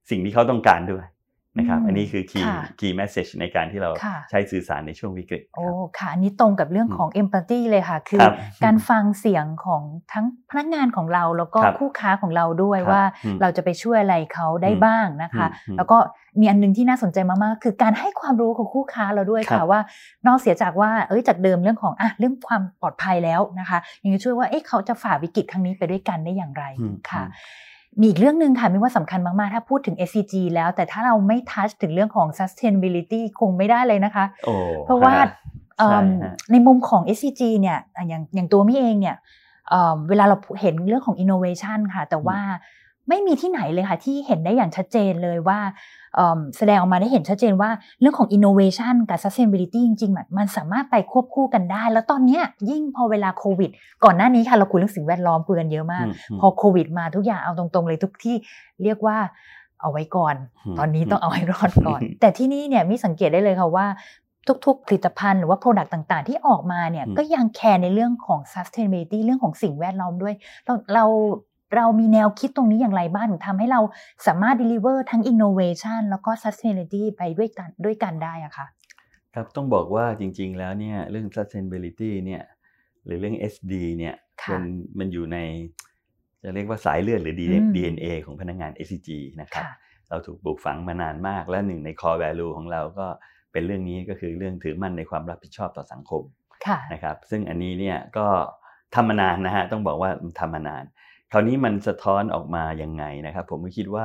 สิ่งที่เขาต้องการด้วยนะครับอันนี้คือ key message ในการที่เราใช้สื่อสารในช่วงวิกฤตโอ้ค่ะอันนี้ตรงกับเรื่องของ empathy เลยค่ะคือการฟังเสียงของทั้งพนักงานของเราแล้วก็คู่ค้าของเราด้วยว่าเราจะไปช่วยอะไรเขาได้บ้างนะคะแล้วก็มีอันนึงที่น่าสนใจมากๆคือการให้ความรู้ของคู่ค้าเราด้วยค่ะว่านอกเสียจากว่าจากเดิมเรื่องของเรื่องความปลอดภัยแล้วนะคะยังจะช่วยว่าเขาจะฝ่าวิกฤตครั้งนี้ไปด้วยกันได้อย่างไรค่ะมีอีกเรื่องนึงค่ะไม่ว่าสำคัญมากๆถ้าพูดถึง SCG แล้วแต่ถ้าเราไม่ทัชถึงเรื่องของ sustainability คงไม่ได้เลยนะคะเพราะว่าในมุมของ SCG เนี่ยอย่างตัวมี่เองเนี่ยเวลาเราเห็นเรื่องของ innovation ค่ะแต่ว่าไม่มีที่ไหนเลยค่ะที่เห็นได้อย่างชัดเจนเลยว่าแสดงออกมาได้เห็นชัดเจนว่าเรื่องของ innovation กับ sustainability จริงๆมันสามารถไปควบคู่กันได้แล้วตอนนี้ยิ่งพอเวลาโควิดก่อนหน้านี้ค่ะเราคุยเรื่องสิ่งแวดล้อมคุยกันเยอะมากพอโควิดมาทุกอย่างเอาตรงๆเลยทุกที่เรียกว่าเอาไว้ก่อนตอนนี้ต้องเอาให้รอดก่อนแต่ที่นี่เนี่ยมีสังเกตได้เลยค่ะว่าทุกๆผลิตภัณฑ์หรือว่า product ต่างๆที่ออกมาเนี่ยก็ยังแคร์ในเรื่องของ sustainability เรื่องของสิ่งแวดล้อมด้วยเรามีแนวคิดตรงนี้อย่างไรบ้างถึงทำให้เราสามารถ deliver ทั้ง innovation แล้วก็ sustainability ไปด้วยกันได้อะคะครับต้องบอกว่าจริงๆแล้วเนี่ยเรื่อง sustainability เนี่ยหรือเรื่อง SD เนี่ยมันอยู่ในจะเรียกว่าสายเลือดหรือ DNA ของพนักงาน SCG นะครับเราถูกปลูกฝังมานานมากและหนึ่งใน core value ของเราก็เป็นเรื่องนี้ก็คือเรื่องถือมั่นในความรับผิดชอบต่อสังคมนะครับซึ่งอันนี้เนี่ยก็ทำมานานนะฮะต้องบอกว่าทำมานานคราวนี้มันสะท้อนออกมายังไงนะครับผมก็คิดว่า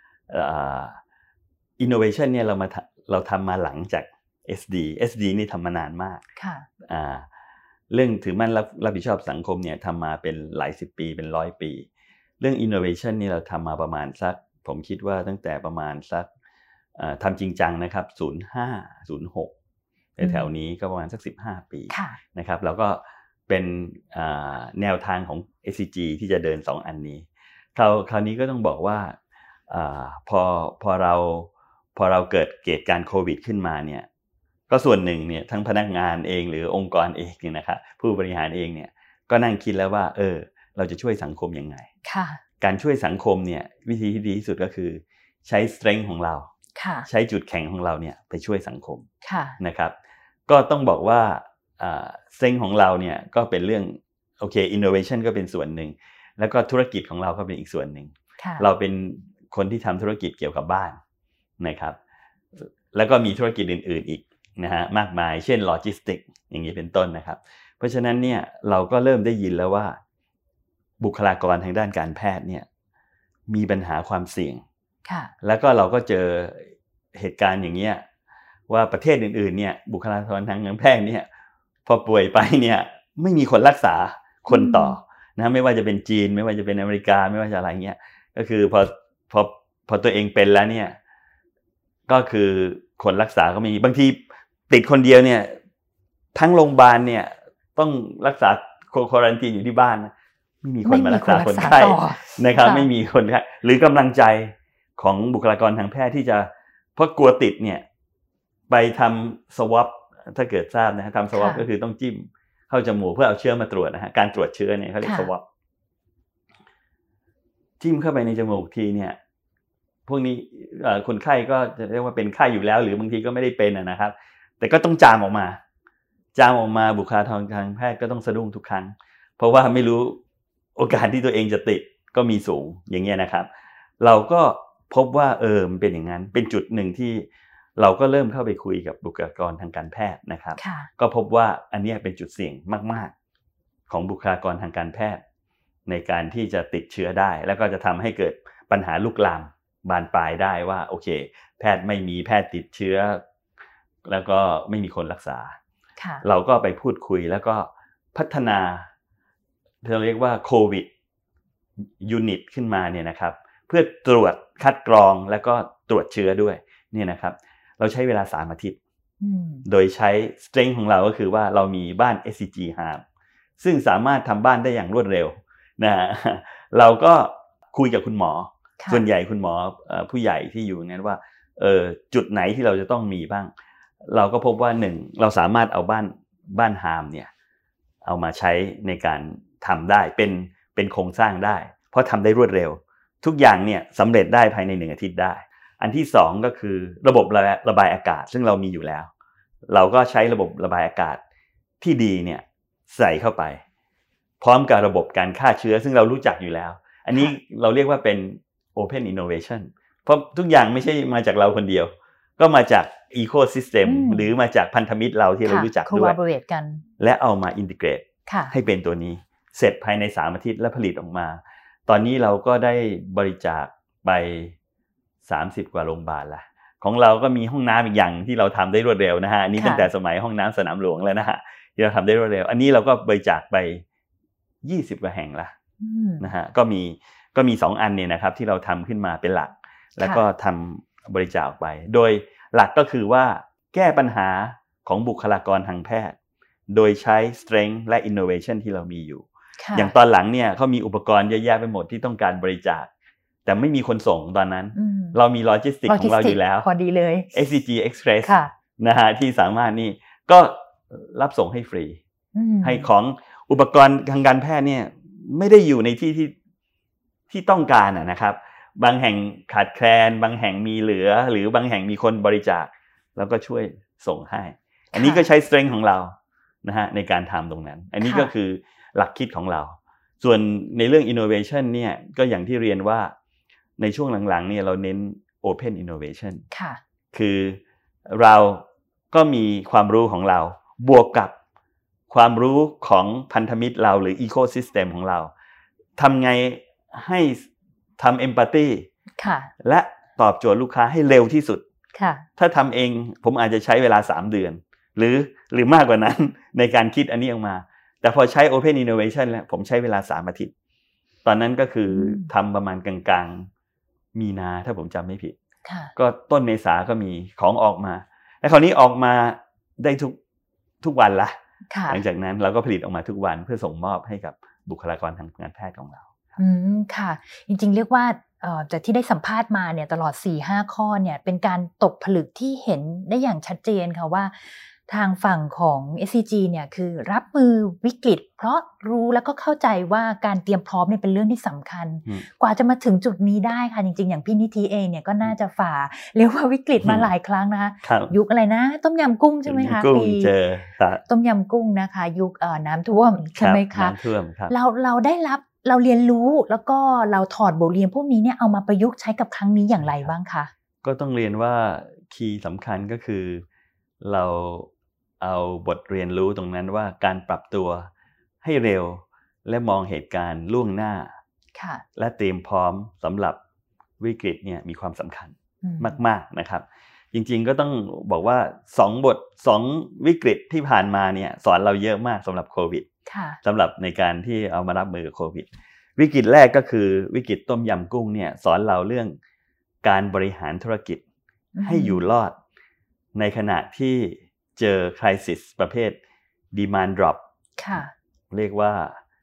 innovation เนี่ยเราทำมาหลังจาก SD นี่ทำมานานมากเรื่องถือมั่นรับผิดชอบสังคมเนี่ยทำมาเป็นหลายสิบปีเป็น100 ปีเรื่อง innovation นี่เราทำมาประมาณสักผมคิดว่าตั้งแต่ประมาณสักทำจริงจังนะครับ05 06แถวนี้ก็ประมาณสัก15 ปีนะครับแล้วก็เป็นแนวทางของ SCG ที่จะเดิน2อันนี้คราวนี้ก็ต้องบอกว่าพอเราเกิดเหตุการณ์โควิดขึ้นมาเนี่ยก็ส่วนหนึ่งเนี่ยทั้งพนักงานเองหรือองค์กรเองเนี่ยนะครับผู้บริหารเองเนี่ยก็นั่งคิดแล้วว่าเราจะช่วยสังคมยังไงการช่วยสังคมเนี่ยวิธีที่ดีที่สุดก็คือใช้ strength ของเราใช้จุดแข็งของเราเนี่ยไปช่วยสังคมนะครับก็ต้องบอกว่าstrength ของเราเนี่ยก็เป็นเรื่องโอเค innovation ก็เป็นส่วนหนึ่งแล้วก็ธุรกิจของเราก็เป็นอีกส่วนหนึ่งเราเป็นคนที่ทำธุรกิจเกี่ยวกับบ้านนะครับแล้วก็มีธุรกิจอื่นๆอีกนะฮะมากมายเช่นโลจิสติกอย่างนี้เป็นต้นนะครับเพราะฉะนั้นเนี่ยเราก็เริ่มได้ยินแล้วว่าบุคลากรทางด้านการแพทย์เนี่ยมีปัญหาความเสี่ยงแล้วก็เราก็เจอเหตุการณ์อย่างเงี้ยว่าประเทศอื่นๆเนี่ยบุคลากรทางการแพทย์เนี่ยพอป่วยไปเนี่ยไม่มีคนรักษาคนต่อนะไม่ว่าจะเป็นจีนไม่ว่าจะเป็นอเมริกาไม่ว่าจะอะไรเงี้ยก็คือพอตัวเองเป็นแล้วเนี่ยก็คือคนรักษาก็มีบางทีติดคนเดียวเนี่ยทั้งโรงพยาบาลเนี่ยต้องรักษาควอรันทีนอยู่ที่บ้านไม่มีคนมารักษาคนไข้นะครับไม่มีคนไข้หรือกำลังใจของบุคลากรทางแพทย์ที่จะเพราะกลัวติดเนี่ยไปทำสวอปถ้าเกิดทราบนะฮะทำสวอปก็คือต้องจิ้มเข้าจมูกเพื่อเอาเชื้อมาตรวจนะฮะการตรวจเชื้อเนี่ยเขาเรียกสวอปจิ้มเข้าไปในจมูกทีเนี่ยพวกนี้คนไข้ก็จะเรียกว่าเป็นไข้อยู่แล้วหรือบางทีก็ไม่ได้เป็นนะครับแต่ก็ต้องจามออกมาบุคลากรทางแพทย์ก็ต้องสะดุ้งทุกครั้งเพราะว่าไม่รู้โอกาสที่ตัวเองจะติดก็มีสูงอย่างเงี้ยนะครับเราก็พบว่ามันเป็นอย่างนั้นเป็นจุดหนึ่งที่เราก็เริ่มเข้าไปคุยกับบุคลากรทางการแพทย์นะครับก็พบว่าอันนี้เป็นจุดเสี่ยงมากๆของบุคลากรทางการแพทย์ในการที่จะติดเชื้อได้แล้วก็จะทำให้เกิดปัญหาลุกลามบานปลายได้ว่าโอเคแพทย์ไม่มีแพทย์ติดเชื้อแล้วก็ไม่มีคนรักษาเราก็ไปพูดคุยแล้วก็พัฒนาเราเรียกว่าโควิดยูนิตขึ้นมาเนี่ยนะครับเพื่อตรวจคัดกรองแล้วก็ตรวจเชื้อด้วยเนี่ยนะครับเราใช้เวลา3 อาทิตย์โดยใช้ strength ของเราก็คือว่าเรามีบ้าน SCG Hub ซึ่งสามารถทำบ้านได้อย่างรวดเร็วนะฮะเราก็คุยกับคุณหมอส่วนใหญ่คุณหมอผู้ใหญ่ที่อยู่นั้นว่าจุดไหนที่เราจะต้องมีบ้างเราก็พบว่า1เราสามารถเอาบ้านฮามเนี่ยเอามาใช้ในการทำได้เป็นโครงสร้างได้เพราะทำได้รวดเร็วทุกอย่างเนี่ยสำเร็จได้ภายใน1 อาทิตย์ได้อันที่2ก็คือระบบระบายอากาศซึ่งเรามีอยู่แล้วเราก็ใช้ระบบระบายอากาศที่ดีเนี่ยใส่เข้าไปพร้อมกับระบบการฆ่าเชื้อซึ่งเรารู้จักอยู่แล้วอันนี้เราเรียกว่าเป็น Open Innovation เพราะทุกอย่างไม่ใช่มาจากเราคนเดียวก็มาจาก Ecosystem หรือมาจากพันธมิตรเราที่เรารู้จักด้วย collaborate กันและเอามา integrate ให้เป็นตัวนี้เสร็จภายใน3 อาทิตย์และผลิตออกมาตอนนี้เราก็ได้บริจาคไป30 กว่าโรงพยาบาลละของเราก็มีห้องน้ำอีกอย่างที่เราทำได้รวดเร็วนะฮะอันนี้ตั้งแต่สมัยห้องน้ำสนามหลวงแล้วนะฮะที่เราทำได้รวดเร็วอันนี้เราก็บริจาคไป20 กว่าแห่งละนะฮะก็มี2 อันเนี่ยนะครับที่เราทำขึ้นมาเป็นหลักแล้วก็ทำบริจาคออกไปโดยหลักก็คือว่าแก้ปัญหาของบุคลากรทางแพทย์โดยใช้ strength และ innovation ที่เรามีอยู่อย่างตอนหลังเนี่ยเขามีอุปกรณ์เยอะแยะไปหมดที่ต้องการบริจาคแต่ไม่มีคนส่งตอนนั้นเรามีโลจิสติกของเราอยู่แล้วพอดีเลย SCG Express นะฮะที่สามารถนี่ก็รับส่งให้ฟรีให้ของอุปกรณ์ทางการแพทย์เนี่ยไม่ได้อยู่ในที่ต้องการนะครับบางแห่งขาดแคลนบางแห่งมีเหลือหรือบางแห่งมีคนบริจาคแล้วก็ช่วยส่งให้อันนี้ก็ใช้ strength ของเรานะฮะในการทำตรงนั้นอันนี้ก็คือหลักคิดของเราส่วนในเรื่อง innovation เนี่ยก็อย่างที่เรียนว่าในช่วงหลังๆเนี่ยเราเน้น open innovation คือเราก็มีความรู้ของเราบวกกับความรู้ของพันธมิตรเราหรือ ecosystem ของเราทำไงให้ทำ empathy และตอบโจทย์ลูกค้าให้เร็วที่สุดถ้าทำเองผมอาจจะใช้เวลา3 เดือนหรือมากกว่านั้นในการคิดอันนี้ออกมาแต่พอใช้ Open Innovation แล้วผมใช้เวลา3 อาทิตย์ตอนนั้นก็คือทำประมาณกลางๆมีนาถ้าผมจำไม่ผิดก็ต้นเมษาก็มีของออกมาและคราวนี้ออกมาได้ทุกวันละหลังจากนั้นเราก็ผลิตออกมาทุกวันเพื่อส่งมอบให้กับบุคลากรทางการแพทย์ของเราค่ะจริงๆเรียกว่าจากที่ได้สัมภาษณ์มาเนี่ยตลอด 4-5 ข้อเนี่ยเป็นการตกผลึกที่เห็นได้อย่างชัดเจนค่ะว่าทางฝั่งของ SCG เนี่ยคือรับมือวิกฤตเพราะรู้แล้วก็เข้าใจว่าการเตรียมพร้อมเนี่ยเป็นเรื่องที่สำคัญกว่าจะมาถึงจุดนี้ได้ค่ะจริงๆอย่างพี่นิธิเองเนี่ยก็น่าจะฝ่าเรียกว่าวิกฤตมาหลายครั้งนะคะยุคอะไรนะต้มยำกุ้งใช่ไหมคะปีต้มยำกุ้งนะคะยุคน้ำท่วมใช่ไหมคะน้ำท่วมครับเราได้รับเราเรียนรู้แล้วก็เราถอดบทเรียนพวกนี้เนี่ยเอามาประยุกต์ใช้กับครั้งนี้อย่างไรบ้างคะก็ต้องเรียนว่าคีย์สำคัญก็คือเราเอาบทเรียนรู้ตรงนั้นว่าการปรับตัวให้เร็วและมองเหตุการณ์ล่วงหน้าและเตรียมพร้อมสำหรับวิกฤตเนี่ยมีความสำคัญมากๆนะครับจริงๆก็ต้องบอกว่า2 วิกฤตที่ผ่านมาเนี่ยสอนเราเยอะมากสำหรับโควิดสำหรับในการที่เอามารับมือกับโควิดวิกฤตแรกก็คือวิกฤตต้มยำกุ้งเนี่ยสอนเราเรื่องการบริหารธุรกิจให้อยู่รอดในขณะที่เจอ crisis ประเภท demand drop เรียกว่า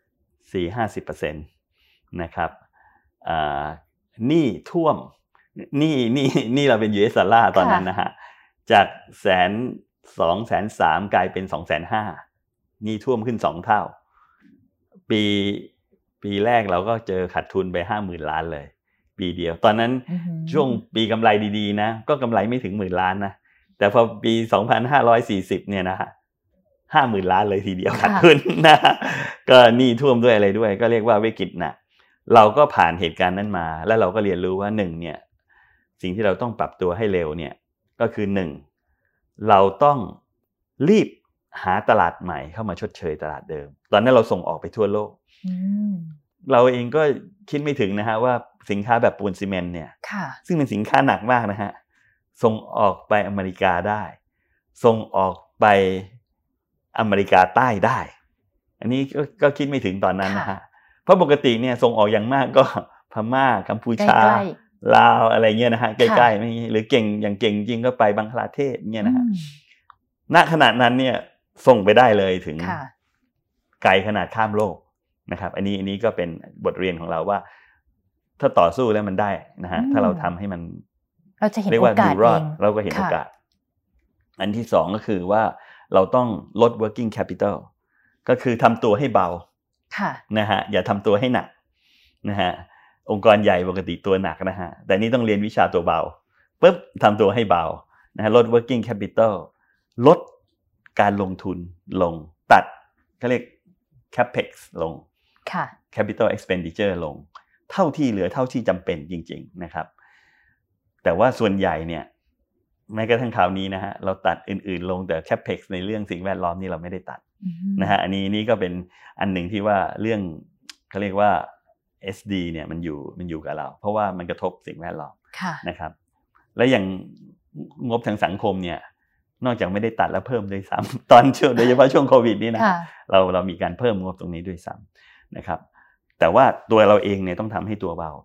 4-50% นะครับหนี้ท่วมหนี้เราเป็น US ดอลลาร์ตอนนั้นนะฮะจาก120,000-130,000กลายเป็น 250,000นี่ท่วมขึ้น2 เท่าปีแรกเราก็เจอขาดทุนไป 50,000 ล้านเลยปีเดียวตอนนั้นช่วงปีกำไรดีๆนะก็กำไรไม่ถึง10,000 ล้านนะแต่พอปี2540เนี่ยนะฮะ 50,000 ล้านเลยทีเดียวขาดทุนนะก็หนี้ท่วมด้วยอะไรด้วยก็เรียกว่าวิกฤตหนักเราก็ผ่านเหตุการณ์นั้นมาแล้วเราก็เรียนรู้ว่า1เนี่ยสิ่งที่เราต้องปรับตัวให้เร็วเนี่ยก็คือ1เราต้องรีบหาตลาดใหม่เข้ามาชดเชยตลาดเดิมตอนนั้นเราส่งออกไปทั่วโลกเราเองก็คิดไม่ถึงนะฮะว่าสินค้าแบบปูนซีเมนต์เนี่ยซึ่งเป็นสินค้าหนักมากนะฮะส่งออกไปอเมริกาได้ส่งออกไปอเมริกาใต้ได้อันนี้ก็คิดไม่ถึงตอนนั้นนะฮะเพราะปกติเนี่ยส่งออกอย่างมากก็พม่ากัมพูชาลาวอะไรเงี้ยนะฮะใกล้ๆไม่หรือเก่งอย่างเก่งจริงก็ไปบังคลาเทศเงี้ยนะฮะณขณะนั้นเนี่ยส่งไปได้เลยถึงไกลขนาดข้ามโลกนะครับอันนี้ก็เป็นบทเรียนของเราว่าถ้าต่อสู้แล้วมันได้นะฮะถ้าเราทำให้มันเราจะเห็นโอกาสเองเราก็เห็นโอกาสอันที่2ก็คือว่าเราต้องลด working capital ก็คือทำตัวให้เบานะฮะอย่าทำตัวให้หนักนะฮะองค์กรใหญ่ปกติตัวหนักนะฮะแต่นี่ต้องเรียนวิชาตัวเบาปุ๊บทำตัวให้เบานะฮะลด working capital ลดการลงทุนลงตัดเขาเรียก capex ลงค่ะ capital expenditure ลงเท่าที่เหลือเท่าที่จำเป็นจริงๆนะครับแต่ว่าส่วนใหญ่เนี่ยแม้กระทั่งคราวนี้นะฮะเราตัดอื่นๆลงแต่ capex ในเรื่องสิ่งแวดล้อมนี่เราไม่ได้ตัดนะฮะอันนี้ก็เป็นอันหนึ่งที่ว่าเรื่องเขาเรียกว่า SD เนี่ยมันอยู่กับเราเพราะว่ามันกระทบสิ่งแวดล้อมนะครับและอย่างงบทางสังคมเนี่ยนอกจากไม่ได้ตัดแล้วเพิ่มด้วยซ้ำตอนช่วงโดยเฉพาะช่วงโควิดนี่นะเรามีการเพิ่มงบตรงนี้ด้วยซ้ำนะครับแต่ว่าตัวเราเองเนี่ยต้องทำให้ตัวเบา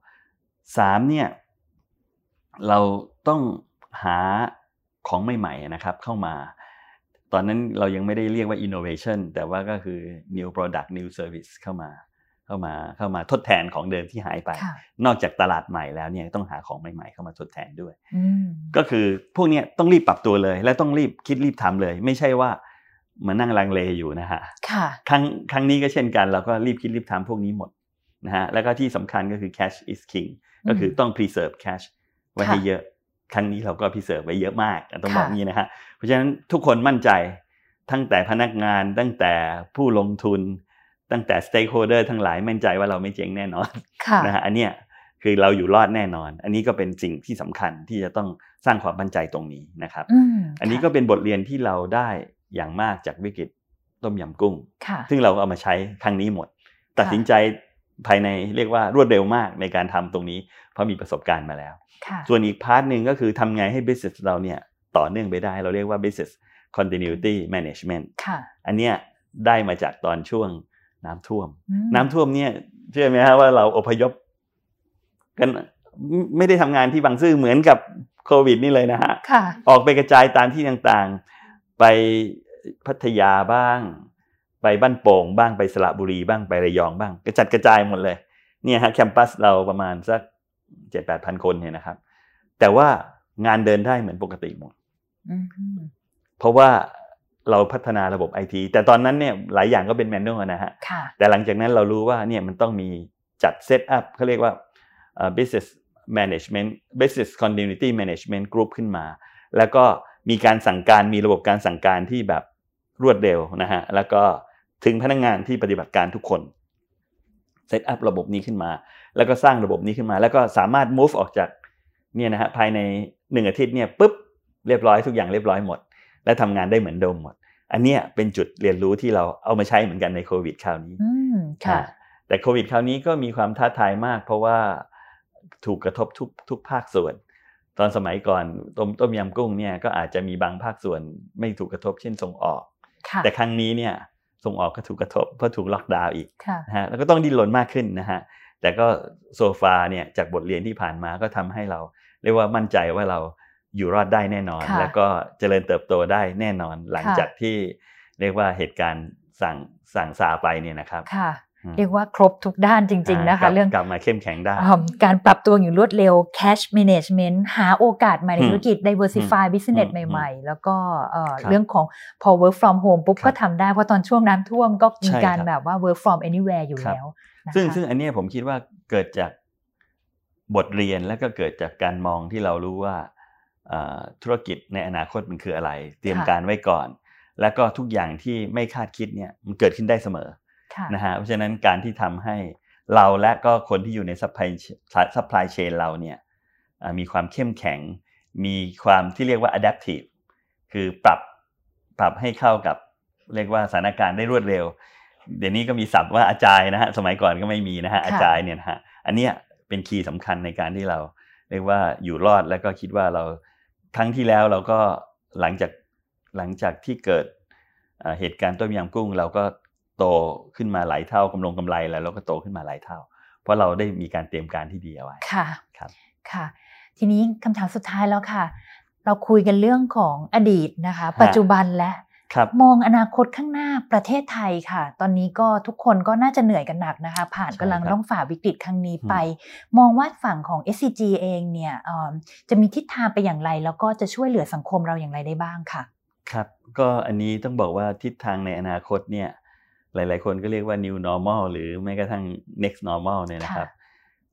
3เนี่ยเราต้องหาของใหม่ๆนะครับเข้ามาตอนนั้นเรายังไม่ได้เรียกว่า innovation แต่ว่าก็คือ new product new service เข้ามาทดแทนของเดิมที่หายไปนอกจากตลาดใหม่แล้วเนี่ยต้องหาของใหม่ๆเข้ามาทดแทนด้วยก็คือพวกนี้ต้องรีบปรับตัวเลยและต้องรีบคิดรีบทำเลยไม่ใช่ว่ามานั่งลังเลอยู่นะฮะครั้งนี้ก็เช่นกันเราก็รีบคิดรีบทำพวกนี้หมดนะฮะแล้วก็ที่สำคัญก็คือ cash is king ก็คือต้อง preserve cash ไว้ให้เยอะครั้งนี้เราก็ preserve ไว้เยอะมากต้องบอกงี้นะฮะเพราะฉะนั้นทุกคนมั่นใจตั้งแต่พนักงานตั้งแต่ผู้ลงทุนตั้งแต่ stakeholder ทั้งหลายมั่นใจว่าเราไม่เจ๊งแน่นอนนะฮะอันเนี้ยคือเราอยู่รอดแน่นอนอันนี้ก็เป็นสิ่งที่สำคัญที่จะต้องสร้างความมั่นใจตรงนี้นะครับอันนี้ก็เป็นบทเรียนที่เราได้อย่างมากจากวิกฤตต้มยำกุ้งซึ่งเราเอามาใช้ครั้งนี้หมดตัดสินใจภายในเรียกว่ารวดเร็วมากในการทำตรงนี้เพราะมีประสบการณ์มาแล้วส่วนอีกพาร์ทนึงก็คือทำไงให้ business เราเนี่ยต่อเนื่องไปได้เราเรียกว่า business continuity management อันเนี้ยได้มาจากตอนช่วงน้ำท่วมเนี่ยเชื่อไหมฮะว่าเราอพยพกันไม่ได้ทำงานที่บางซื่อเหมือนกับโควิดนี่เลยนะฮะออกไปกระจายตามที่ต่างๆไปพัทยาบ้างไปบ้านโป่งบ้างไปสระบุรีบ้างไประยองบ้างกระจายหมดเลยเนี่ยฮะแคมปัสเราประมาณสัก 7-8,000 คนเนี่ยนะครับแต่ว่างานเดินได้เหมือนปกติหมดเพราะว่าเราพัฒนาระบบ IT แต่ตอนนั้นเนี่ยหลายอย่างก็เป็นแมนนวลนะฮะแต่หลังจากนั้นเรารู้ว่าเนี่ยมันต้องมีจัดเซตอัพเขาเรียกว่าbusiness management business continuity management group ขึ้นมาแล้วก็มีการสั่งการมีระบบการสั่งการที่แบบรวดเร็วนะฮะแล้วก็ถึงพนักงานที่ปฏิบัติการทุกคนเซตอัพระบบนี้ขึ้นมาแล้วก็สร้างระบบนี้ขึ้นมาแล้วก็สามารถ move ออกจากเนี่ยนะฮะภายใน1อาทิตย์เนี่ยปุ๊บเรียบร้อยทุกอย่างเรียบร้อยหมดและทำงานได้เหมือนเดิมหมดอันเนี้ยเป็นจุดเรียนรู้ที่เราเอามาใช้เหมือนกันในโควิดคราวนี้แต่โควิดคราวนี้ก็มีความท้าทายมากเพราะว่าถูกกระทบทุกภาคส่วนตอนสมัยก่อนต้มยำกุ้งเนี่ยก็อาจจะมีบางภาคส่วนไม่ถูกกระทบเช่นส่งออกแต่ครั้งนี้เนี่ยส่งออกก็ถูกกระทบเพราะถูกล็อกดาวน์อีกนะฮะแล้วก็ต้องดิ้นรนมากขึ้นนะฮะแต่ก็โซฟาเนี่ยจากบทเรียนที่ผ่านมาก็ทำให้เราเรียกว่ามั่นใจว่าเราอยู่รอดได้แน่นอนแล้วก็เจริญเติบโตได้แน่นอนหลังจากที่เรียกว่าเหตุการณ์สั่งซาไปเนี่ยนะครับเรียกว่าครบทุกด้านจริงๆนะคะเรื่องกลับมาเข้มแข็งได้การปรับตัวอย่างรวดเร็ว cash management หาโอกาสใหม่ในธุรกิจ diversify business ใหม่ๆแล้วก็เรื่องของพอ work from home ปุ๊บก็ทำได้เพราะตอนช่วงน้ำท่วมก็มีการแบบว่า work from anywhere อยู่แล้วซึ่งอันนี้ผมคิดว่าเกิดจากบทเรียนและก็เกิดจากการมองที่เรารู้ว่าธุรกิจในอนาคตมันคืออะไรเตรียมการไว้ก่อนแล้วก็ทุกอย่างที่ไม่คาดคิดเนี่ยมันเกิดขึ้นได้เสมอนะฮะเพราะฉะนั้นการที่ทำให้เราและก็คนที่อยู่ในซัพพลายเชนเราเนี่ยมีความเข้มแข็งมีความที่เรียกว่า adaptive คือปรับให้เข้ากับเรียกว่าสถานการณ์ได้รวดเร็วเดี๋ยวนี้ก็มีศัพท์ว่าอาจายนะฮะสมัยก่อนก็ไม่มีนะฮะอาจายเนี่ยนะฮะอันเนี้ยเป็นคีย์สำคัญในการที่เราเรียกว่าอยู่รอดแล้วก็คิดว่าเราครั้งที่แล้วเราก็หลังจากที่เกิดเหตุการณ์ต้มยำกุ้งเราก็โตขึ้นมาหลายเท่ากำไรแล้วเราก็โตขึ้นมาหลายเท่าเพราะเราได้มีการเตรียมการที่ดีเอาไว้ค่ะครับค่ะทีนี้คำถามสุดท้ายแล้วค่ะเราคุยกันเรื่องของอดีตนะคะปัจจุบันและมองอนาคตข้างหน้าประเทศไทยค่ะตอนนี้ก็ทุกคนก็น่าจะเหนื่อยกันหนักนะคะกำลังต้องฝ่าวิกฤตครั้งนี้ไปมองว่าฝั่งของ SCG เองเนี่ยจะมีทิศทางไปอย่างไรแล้วก็จะช่วยเหลือสังคมเราอย่างไรได้บ้างค่ะครับก็อันนี้ต้องบอกว่าทิศทางในอนาคตเนี่ยหลายๆคนก็เรียกว่า new normal หรือแม้กระทั่ง next normal เนี่ยนะครับ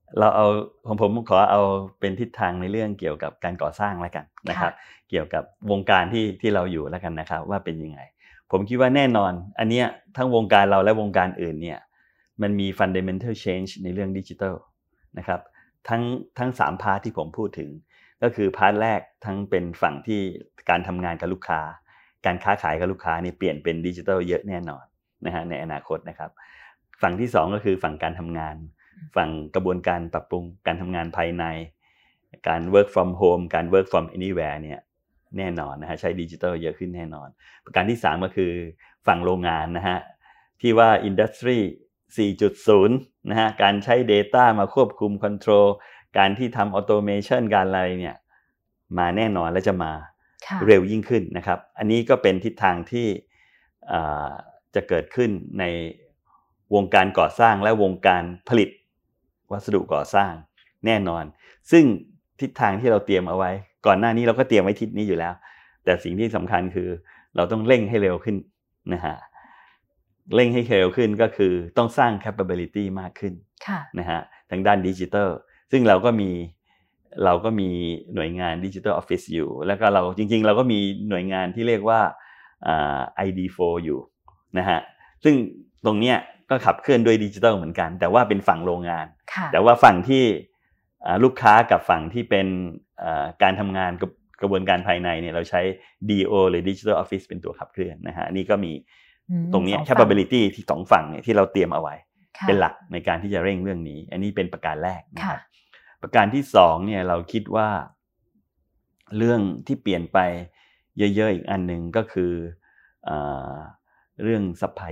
เราเอาผมขอเอาเป็นทิศทางในเรื่องเกี่ยวกับการก่อสร้างแล้วกันนะครับเกี่ยวกับวงการที่เราอยู่แล้วกันนะครับว่าเป็นยังไงผมคิดว่าแน่นอนอันเนี้ยทั้งวงการเราและวงการอื่นเนี่ยมันมี fundamental change ในเรื่องดิจิทัลนะครับทั้ง3พาร์ทที่ผมพูดถึงก็คือพาร์ทแรกทั้งเป็นฝั่งที่การทำงานกับลูกค้าการค้าขายกับลูกค้านี่เปลี่ยนเป็นดิจิทัลเยอะแน่นอนนะฮะในอนาคตนะครับฝั่งที่2ก็คือฝั่งการทำงานฝั่งกระบวนการปรับปรุงการทำงานภายในการ work from home การ work from anywhere เนี่ยแน่นอนนะฮะใช้ดิจิทัลเยอะขึ้นแน่นอนประการที่3ก็คือฝั่งโรงงานนะฮะที่ว่า industry 4.0 นะฮะการใช้ data มาควบคุม control การที่ทำ automation การอะไรเนี่ยมาแน่นอนและจะมาเร็วยิ่งขึ้นนะครับอันนี้ก็เป็นทิศทางที่จะเกิดขึ้นในวงการก่อสร้างและวงการผลิตวัสดุก่อสร้างแน่นอนซึ่งทิศทางที่เราเตรียมเอาไว้ก่อนหน้านี้เราก็เตรียมไว้ทิศนี้อยู่แล้วแต่สิ่งที่สำคัญคือเราต้องเร่งให้เร็วขึ้นนะฮะเร่งให้เร็วขึ้นก็คือต้องสร้าง capability มากขึ้นนะฮะทางด้านดิจิทัลซึ่งเราก็มีหน่วยงาน Digital Office อยู่แล้วก็เราจริงๆเราก็มีหน่วยงานที่เรียกว่าID4 อยู่นะฮะซึ่งตรงเนี้ยก็ขับเคลื่อนด้วยดิจิทัลเหมือนกันแต่ว่าเป็นฝั่งโรงงานแต่ว่าฝั่งที่ลูกค้ากับฝั่งที่เป็นการทำงานกระบวนการภายในเนี่ยเราใช้ DO หรือ Digital Office เป็นตัวขับเคลื่อนนะฮะอันนี้ก็มีตรงนี้ capability ที่2ฝั่งเนี่ยที่เราเตรียมเอาไว้เป็นหลักในการที่จะเร่งเรื่องนี้อันนี้เป็นประการแรกนะครับประการที่2เนี่ยเราคิดว่าเรื่องที่เปลี่ยนไปเยอะๆอีกอันนึงก็คือเรื่อง supply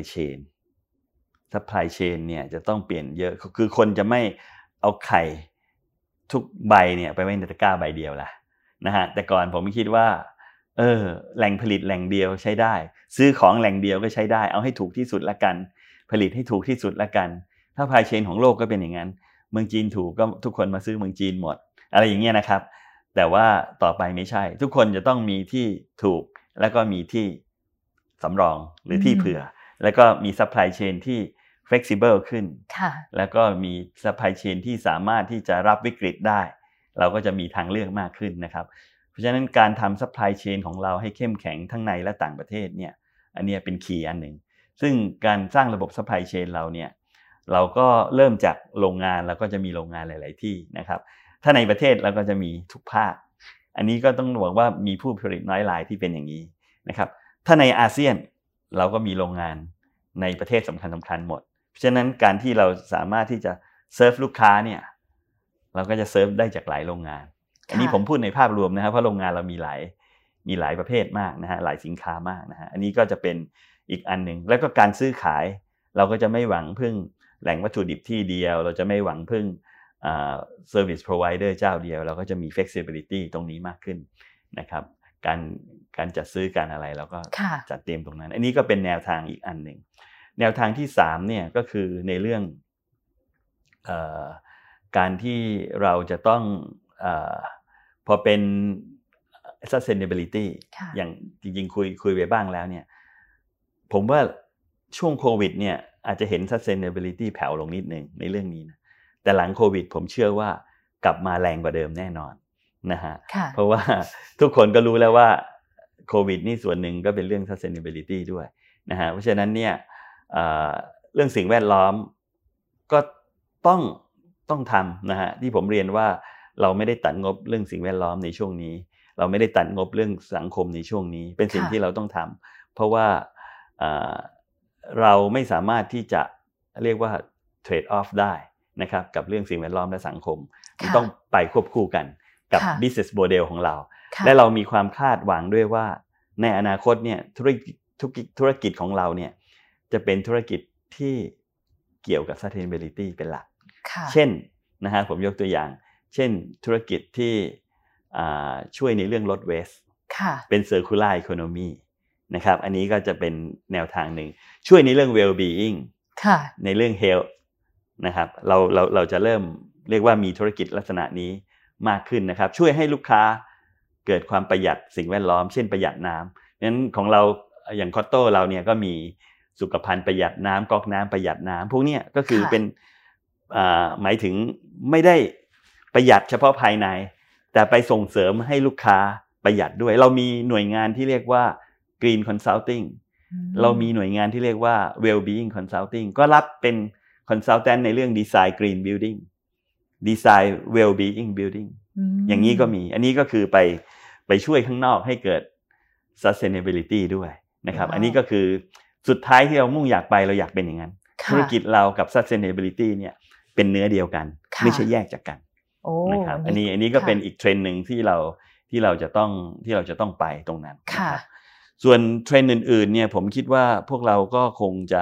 chain เนี่ยจะต้องเปลี่ยนเยอะคือคนจะไม่เอาไข่ทุกใบเนี่ยไปไว้ในตะกร้าใบเดียวละนะฮะแต่ก่อนผมคิดว่าแหล่งผลิตแหล่งเดียวใช้ได้ซื้อของแหล่งเดียวก็ใช้ได้เอาให้ถูกที่สุดละกันผลิตให้ถูกที่สุดละกันถ้า supply chain ของโลกก็เป็นอย่างนั้นเมืองจีนถูกก็ทุกคนมาซื้อเมืองจีนหมดอะไรอย่างเงี้ยนะครับแต่ว่าต่อไปไม่ใช่ทุกคนจะต้องมีที่ถูกแล้วก็มีที่สำรองหรือที่เผื่อแล้วก็มี supply chain ที่ flexible ขึ้นแล้วก็มี supply chain ที่สามารถที่จะรับวิกฤตได้เราก็จะมีทางเลือกมากขึ้นนะครับเพราะฉะนั้นการทำ supply chain ของเราให้เข้มแข็งทั้งในและต่างประเทศเนี่ยอันนี้เป็นคีย์อันหนึ่งซึ่งการสร้างระบบ supply chain เราเนี่ยเราก็เริ่มจากโรงงานแล้วก็จะมีโรงงานหลายๆที่นะครับถ้าในประเทศเราก็จะมีทุกภาคอันนี้ก็ต้องบอกว่ามีผู้ผลิตน้อยรายที่เป็นอย่างนี้นะครับถ้าในอาเซียนเราก็มีโรงงานในประเทศสำคัญหมดเพราะฉะนั้นการที่เราสามารถที่จะเซิร์ฟลูกค้าเนี่ยเราก็จะเซิร์ฟได้จากหลายโรงงานอันนี้ผมพูดในภาพรวมนะครับเพราะโรงงานเรามีหลายประเภทมากนะฮะหลายสินค้ามากนะฮะอันนี้ก็จะเป็นอีกอันนึงแล้วก็การซื้อขายเราก็จะไม่หวังพึ่งแหล่งวัตถุดิบที่เดียวเราจะไม่หวังพึ่งservice provider เจ้าเดียวเราก็จะมี flexibility ตรงนี้มากขึ้นนะครับการจัดซื้อการอะไรเราก็จัดเตรียมตรงนั้นอันนี้ก็เป็นแนวทางอีกอันหนึ่งแนวทางที่3เนี่ยก็คือในเรื่องการที่เราจะต้องพอเป็น sustainability อย่างจริงๆคุยไปบ้างแล้วเนี่ยผมว่าช่วงโควิดเนี่ยอาจจะเห็น sustainability แผ่วลงนิดนึงในเรื่องนี้นะแต่หลังโควิดผมเชื่อว่ากลับมาแรงกว่าเดิมแน่นอนนะฮะเพราะว่าทุกคนก็รู้แล้วว่าโควิดนี่ส่วนหนึ่งก็เป็นเรื่อง sustainability ด้วยนะฮะเพราะฉะนั้นเนี่ยเรื่องสิ่งแวดล้อมก็ต้องทำนะฮะที่ผมเรียนว่าเราไม่ได้ตัดงบเรื่องสิ่งแวดล้อมในช่วงนี้เราไม่ได้ตัดงบเรื่องสังคมในช่วงนี้เป็นสิ่งที่เราต้องทำเพราะว่าเราไม่สามารถที่จะเรียกว่า trade off ได้นะครับกับเรื่องสิ่งแวดล้อมและสังคมมันต้องไปควบคู่กันกับ business model ของเราและเรามีความคาดหวังด้วยว่าในอนาคตเนี่ยธุรกิจของเราเนี่ยจะเป็นธุรกิจที่เกี่ยวกับ sustainability เป็นหลักเช่นนะฮะผมยกตัวอย่างเช่นธุรกิจที่ช่วยในเรื่องลด waste เป็น circular economy นะครับอันนี้ก็จะเป็นแนวทางหนึ่งช่วยในเรื่อง well-being ในเรื่อง health นะครับเราจะเริ่มเรียกว่ามีธุรกิจลักษณะนี้มากขึ้นนะครับช่วยให้ลูกค้าเกิดความประหยัดสิ่งแวดล้อมเช่นประหยัดน้ำนั้นของเราอย่างคอตโต้เราเนี่ยก็มีสุขภัณฑ์ประหยัดน้ำก๊อกน้ำประหยัดน้ำพวกนี้ก็คือเป็นหมายถึงไม่ได้ประหยัดเฉพาะภายในแต่ไปส่งเสริมให้ลูกค้าประหยัดด้วยเรามีหน่วยงานที่เรียกว่า Green Consulting เรามีหน่วยงานที่เรียกว่า Well-being Consulting ก็รับเป็น Consultant ในเรื่อง Design Green Building Design Well-being Building อย่างนี้ก็มีอันนี้ก็คือไปช่วยข้างนอกให้เกิด Sustainability ด้วยนะครับอันนี้ก็คือสุดท้ายที่เรามุ่งอยากไปเราอยากเป็นอย่างนั้นธุรกิจเรากับ Sustainability เนี่ยเป็นเนื้อเดียวกันไม่ใช่แยกจากกันนะครับอันนี้ก็เป็นอีกเทรนด์นึงที่เราจะต้องไปตรงนั้นนะครับส่วนเทรนด์อื่นๆเนี่ยผมคิดว่าพวกเราก็คงจะ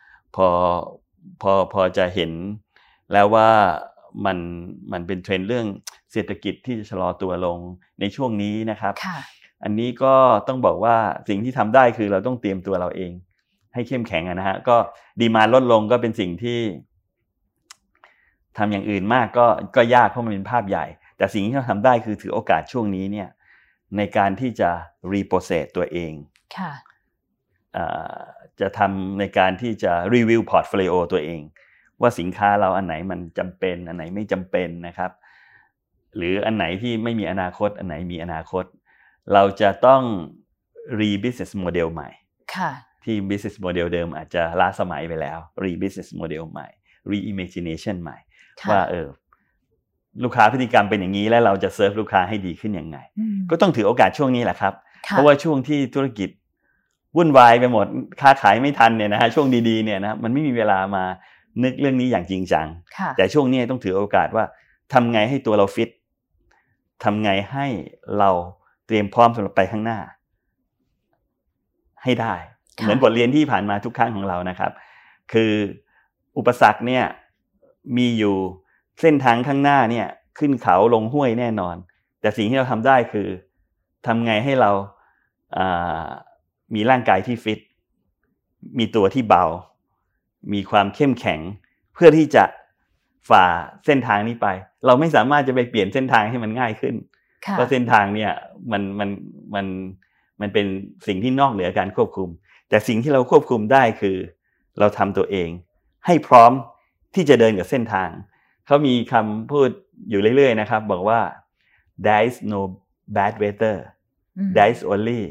พอจะเห็นแล้วว่ามันเป็นเทรนด์เรื่องเศรษฐกิจที่จะชะลอตัวลงในช่วงนี้นะครับอันนี้ก็ต้องบอกว่าสิ่งที่ทำได้คือเราต้องเตรียมตัวเราเองให้เข้มแข็งนะฮะก็ดีมานด์ลดลงก็เป็นสิ่งที่ทำอย่างอื่นมากก็ยากเพราะมันเป็นภาพใหญ่แต่สิ่งที่เราทำได้คือถือโอกาสช่วงนี้เนี่ยในการที่จะ reprocess ตัวเองจะทำในการที่จะ review portfolio ตัวเองว่าสินค้าเราอันไหนมันจำเป็นอันไหนไม่จำเป็นนะครับหรืออันไหนที่ไม่มีอนาคตอันไหนมีอนาคตเราจะต้อง re-business model ใหม่ที่ business model เดิมอาจจะล้าสมัยไปแล้ว re-business model ใหม่ re-imagination ใหม่ว่าลูกค้าพฤติกรรมเป็นอย่างนี้แล้วเราจะเซิร์ฟลูกค้าให้ดีขึ้นยังไงก็ต้องถือโอกาสช่วงนี้แหละครับเพราะว่าช่วงที่ธุรกิจวุ่นวายไปหมดค้าขายไม่ทันเนี่ยนะฮะช่วงดีๆเนี่ยนะมันไม่มีเวลามานึกเรื่องนี้อย่างจริงจังแต่ช่วงนี้ต้องถือโอกาสว่าทำไงให้ตัวเราฟิตทำไงให้เราเตรียมพร้อมสำหรับไปข้างหน้าให้ได้เหมือนบทเรียนที่ผ่านมาทุกครั้งของเรานะครับคืออุปสรรคเนี่ยมีอยู่เส้นทางข้างหน้าเนี่ยขึ้นเขาลงห้วยแน่นอนแต่สิ่งที่เราทำได้คือทำไงให้เรามีร่างกายที่ฟิตมีตัวที่เบามีความเข้มแข็งเพื่อที่จะฝ่าเส้นทางนี้ไปเราไม่สามารถจะไปเปลี่ยนเส้นทางให้มันง่ายขึ้นเพราะเส้นทางเนี่ยมันเป็นสิ่งที่นอกเหนือการควบคุมแต่สิ่งที่เราควบคุมได้คือเราทำตัวเองให้พร้อมที่จะเดินกับเส้นทางเขามีคำพูดอยู่เรื่อยๆนะครับบอกว่า there is no bad weather there is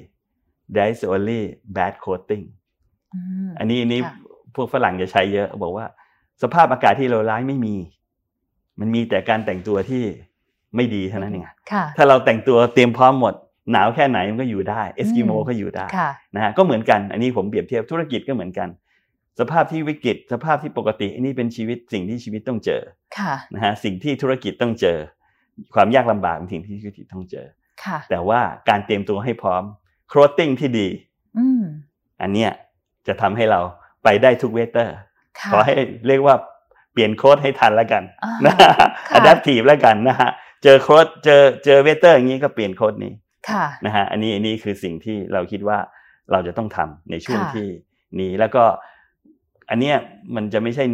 only bad coating อันนี้พวกฝรั่งจะใช้เยอะบอกว่าสภาพอากาศที่เลวร้ายไม่มีมันมีแต่การแต่งตัวที่ไม่ดีเท่านั้นเองถ้าเราแต่งตัวเตรียมพร้อมหมดหนาวแค่ไหนมันก็อยู่ได้เอสกิโมก็อยู่ได้นะฮะก็เหมือนกันอันนี้ผมเปรียบเทียบธุรกิจก็เหมือนกันสภาพที่วิกฤตสภาพที่ปกติอันนี้เป็นชีวิตสิ่งที่ชีวิตต้องเจอนะฮะสิ่งที่ธุรกิจต้องเจอความยากลำบากเป็นสิ่งที่ธุรกิจต้องเจอแต่ว่าการเตรียมตัวให้พร้อมโครตติ้งที่ดีอันเนี้ยจะทำให้เราไปได้ทุกเวเตอร์ขอให้เรียกว่าเปลี่ยนโค้ดให้ทันแล้วกันนะ adaptive แล้วกันนะฮะเจอโค้ดเจอเวเตอร์อย่างนี้ก็เปลี่ยนโค้ดนี้นะฮะอันนี้คือสิ่งที่เราคิดว่าเราจะต้องทำในช่วงที่นี้แล้วก็อันเนี้ยมันจะไม่ใช่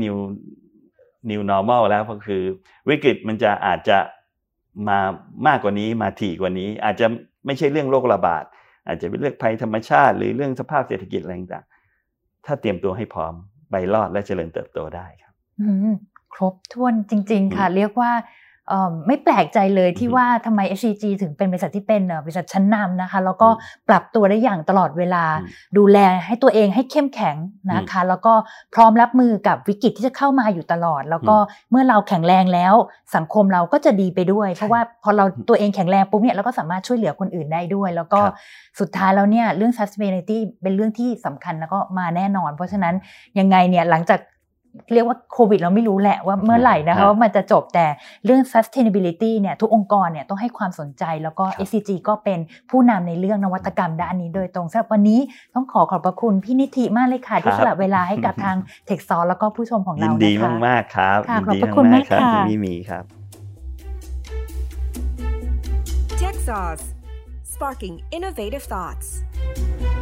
new normal แล้วก็คือวิกฤตมันอาจจะมามากกว่านี้มาถี่กว่านี้อาจจะไม่ใช่เรื่องโรคระบาดอาจจะเป็นเรื่องภัยธรรมชาติหรือเรื่องสภาพเศรษฐกิจอะไรต่างๆถ้าเตรียมตัวให้พร้อมไปรอดและเจริญเติบโตได้ครับครบถ้วนจริงๆค่ะเรียกว่าไม่แปลกใจเลยที่ว่าทำไม SCG ถึงเป็นบริษัทที่เป็นบริษัทชั้นนำนะคะแล้วก็ปรับตัวได้อย่างตลอดเวลาดูแลให้ตัวเองให้เข้มแข็งนะคะแล้วก็พร้อมรับมือกับวิกฤตที่จะเข้ามาอยู่ตลอดแล้วก็เมื่อเราแข็งแรงแล้วสังคมเราก็จะดีไปด้วยเพราะว่าพอเราตัวเองแข็งแรงปุ๊บเนี่ยเราก็สามารถช่วยเหลือคนอื่นได้ด้วยแล้วก็สุดท้ายแล้วเนี่ยเรื่อง sustainability เป็นเรื่องที่สำคัญแล้วก็มาแน่นอนเพราะฉะนั้นยังไงเนี่ยหลังจากเรียกว่าโควิดเราไม่รู้แหละว่าเมื่อไหร่นะคะว่ามันจะจบแต่เรื่อง sustainability เนี่ยทุกองค์กรเนี่ยต้องให้ความสนใจแล้วก็ SCG ก็เป็นผู้นำในเรื่องนวัตกรรมด้านนี้โดยตรงสำหรับวันนี้ต้องขอบพระคุณพี่นิธิมากเลยค่ะที่สละเวลาให้กับทาง TechSource แล้วก็ผู้ชมของเรานะคะยินดีมากๆครับขอบพระคุณมากค่ะที่มีครับ TechSource Sparking Innovative Thoughts